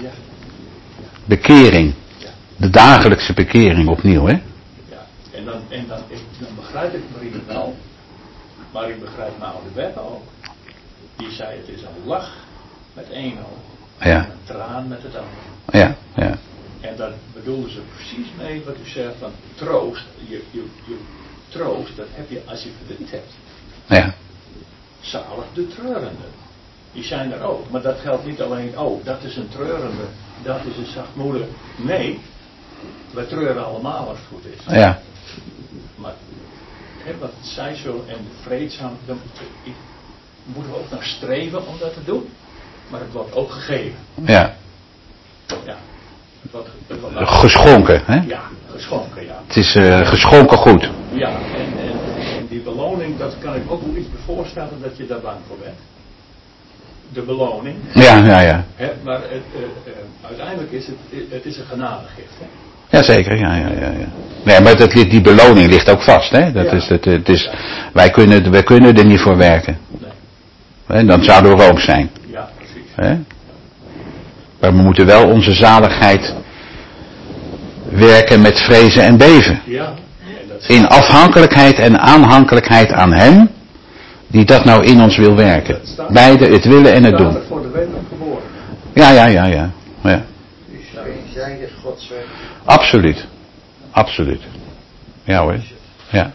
Bekering. De dagelijkse bekering opnieuw, hè. Ja, en dan begrijp ik Marie wel, maar ik begrijp mijn oude wet ook. Die zei het is een lach met één oog. Ja. En een traan met het andere. Ja. En daar bedoelden ze precies mee wat u zegt van troost. Je troost, dat heb je als je verdriet hebt. Ja. Zalig de treurende. Die zijn er ook. Maar dat geldt niet alleen, dat is een treurende, dat is een zachtmoedig. Nee, we treuren allemaal als het goed is. Ja. Maar wat zij zullen en vreedzaam, dan moeten we ook naar streven om dat te doen. Maar het wordt ook gegeven. Ja. Ja. Het wordt geschonken, hè? Ja, geschonken, ja. Het is geschonken goed. Ja, en die beloning, dat kan ik ook wel iets voorstellen dat je daar bang voor bent. De beloning. Ja. Maar uiteindelijk is het is een genadegift, hè. Jazeker, ja. Nee, maar die beloning ligt ook vast, hè. Het is, wij kunnen er niet voor werken. Nee. Hè? Dan zouden we Room zijn. Ja, precies. Hè? Maar we moeten wel onze zaligheid werken met vrezen en beven. Ja. In afhankelijkheid en aanhankelijkheid aan hem, die dat nou in ons wil werken. Beide, het willen en het doen. Voor de wet geboren. Ja. Dus eenzijdig Gods werk. Absoluut. Ja hoor. Ja.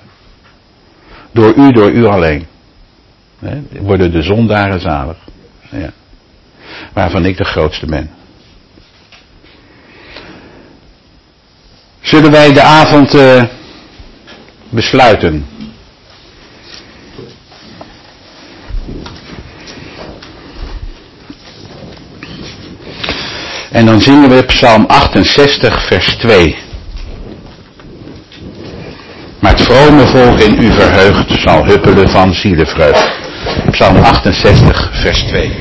Door u alleen. Hè? Worden de zondaren zalig. Ja. Waarvan ik de grootste ben. Zullen wij de avond besluiten? En dan zingen we Psalm 68 vers 2. Maar het vrome volk in u verheugt zal huppelen van zielevreugd. Psalm 68 vers 2.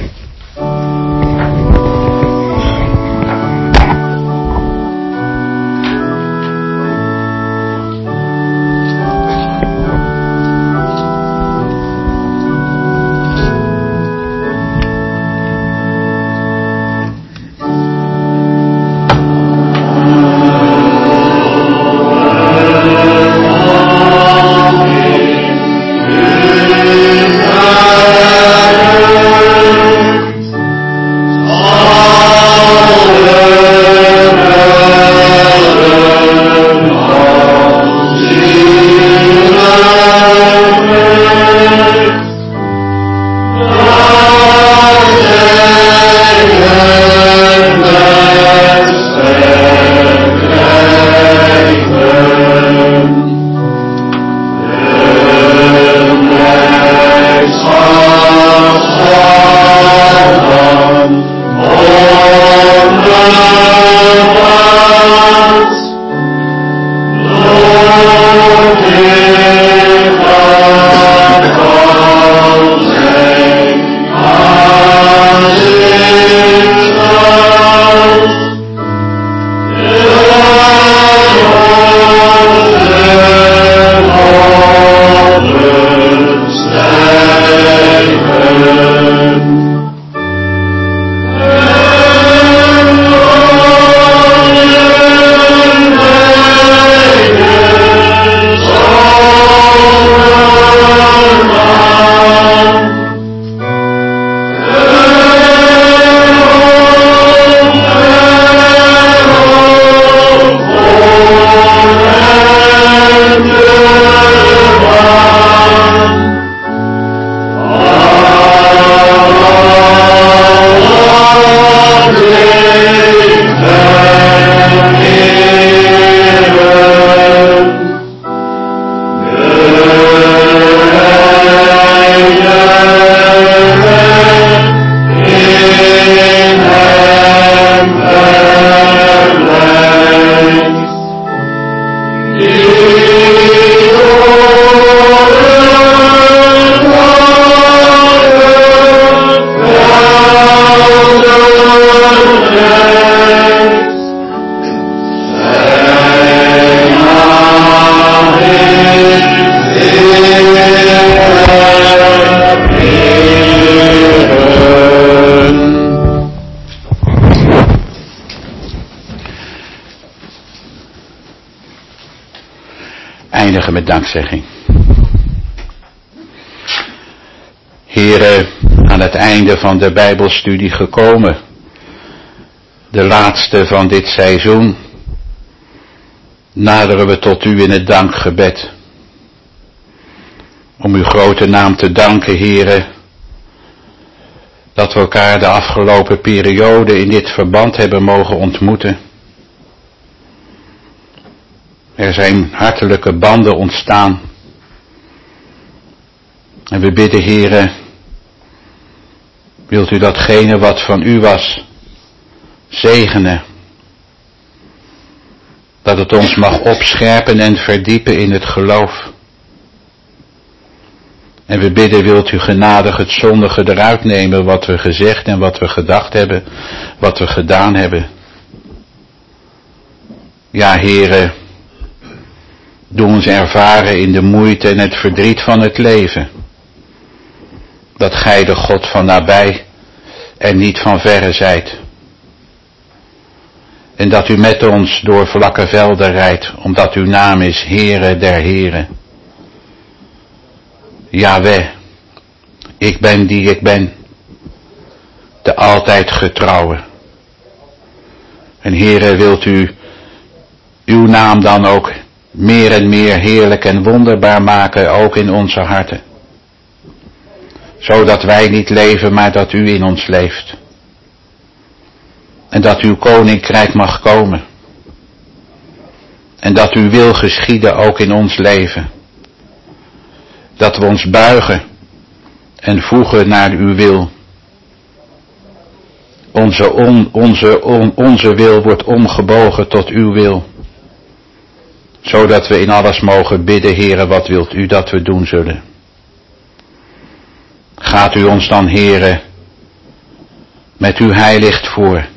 Eindigen met dankzegging. Here, aan het einde van de Bijbelstudie gekomen, de laatste van dit seizoen, naderen we tot u in het dankgebed. Om uw grote naam te danken, Here, dat we elkaar de afgelopen periode in dit verband hebben mogen ontmoeten. Er zijn hartelijke banden ontstaan. En we bidden, Heere, wilt u datgene wat van u was zegenen. Dat het ons mag opscherpen en verdiepen in het geloof. En we bidden, wilt u genadig het zondige eruit nemen wat we gezegd en wat we gedacht hebben, wat we gedaan hebben. Ja, Heere, doe ons ervaren in de moeite en het verdriet van het leven. Dat gij de God van nabij en niet van verre zijt. En dat u met ons door vlakke velden rijdt, omdat uw naam is Heere der Heren. Jahweh, ik ben die ik ben, de altijd getrouwe. En Heere, wilt u uw naam dan ook meer en meer heerlijk en wonderbaar maken, ook in onze harten. Zodat wij niet leven, maar dat u in ons leeft. En dat uw koninkrijk mag komen. En dat uw wil geschieden ook in ons leven. Dat we ons buigen en voegen naar uw wil. Onze wil wordt omgebogen tot uw wil. Zodat we in alles mogen bidden, Heere, wat wilt u dat we doen zullen? Gaat u ons dan, Heere, met uw heilicht voor.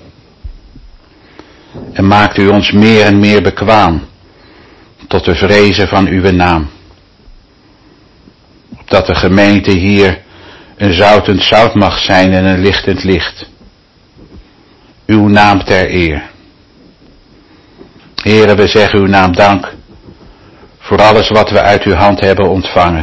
En maakt u ons meer en meer bekwaam tot de vrezen van uw naam. Opdat de gemeente hier een zoutend zout mag zijn en een lichtend licht. Uw naam ter eer. Heere, we zeggen uw naam dank voor alles wat we uit uw hand hebben ontvangen.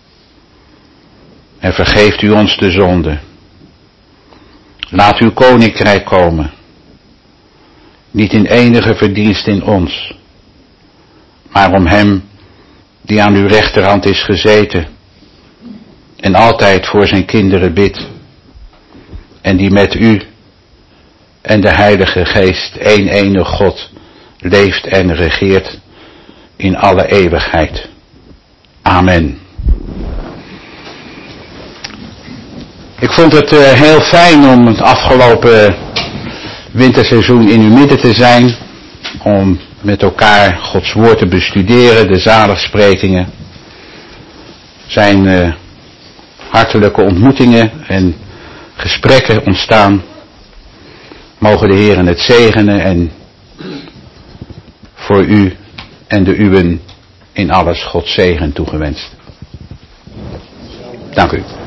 En vergeeft u ons de zonde. Laat uw koninkrijk komen. Niet in enige verdienst in ons, maar om hem die aan uw rechterhand is gezeten en altijd voor zijn kinderen bidt en die met u en de Heilige Geest, één enige God, leeft en regeert in alle eeuwigheid. Amen. Ik vond het heel fijn om het afgelopen winterseizoen in uw midden te zijn, om met elkaar Gods woord te bestuderen, de zaligsprekingen. Zijn hartelijke ontmoetingen en gesprekken ontstaan. Mogen de Heeren het zegenen en voor u en de uwen in alles Gods zegen toegewenst. Dank u.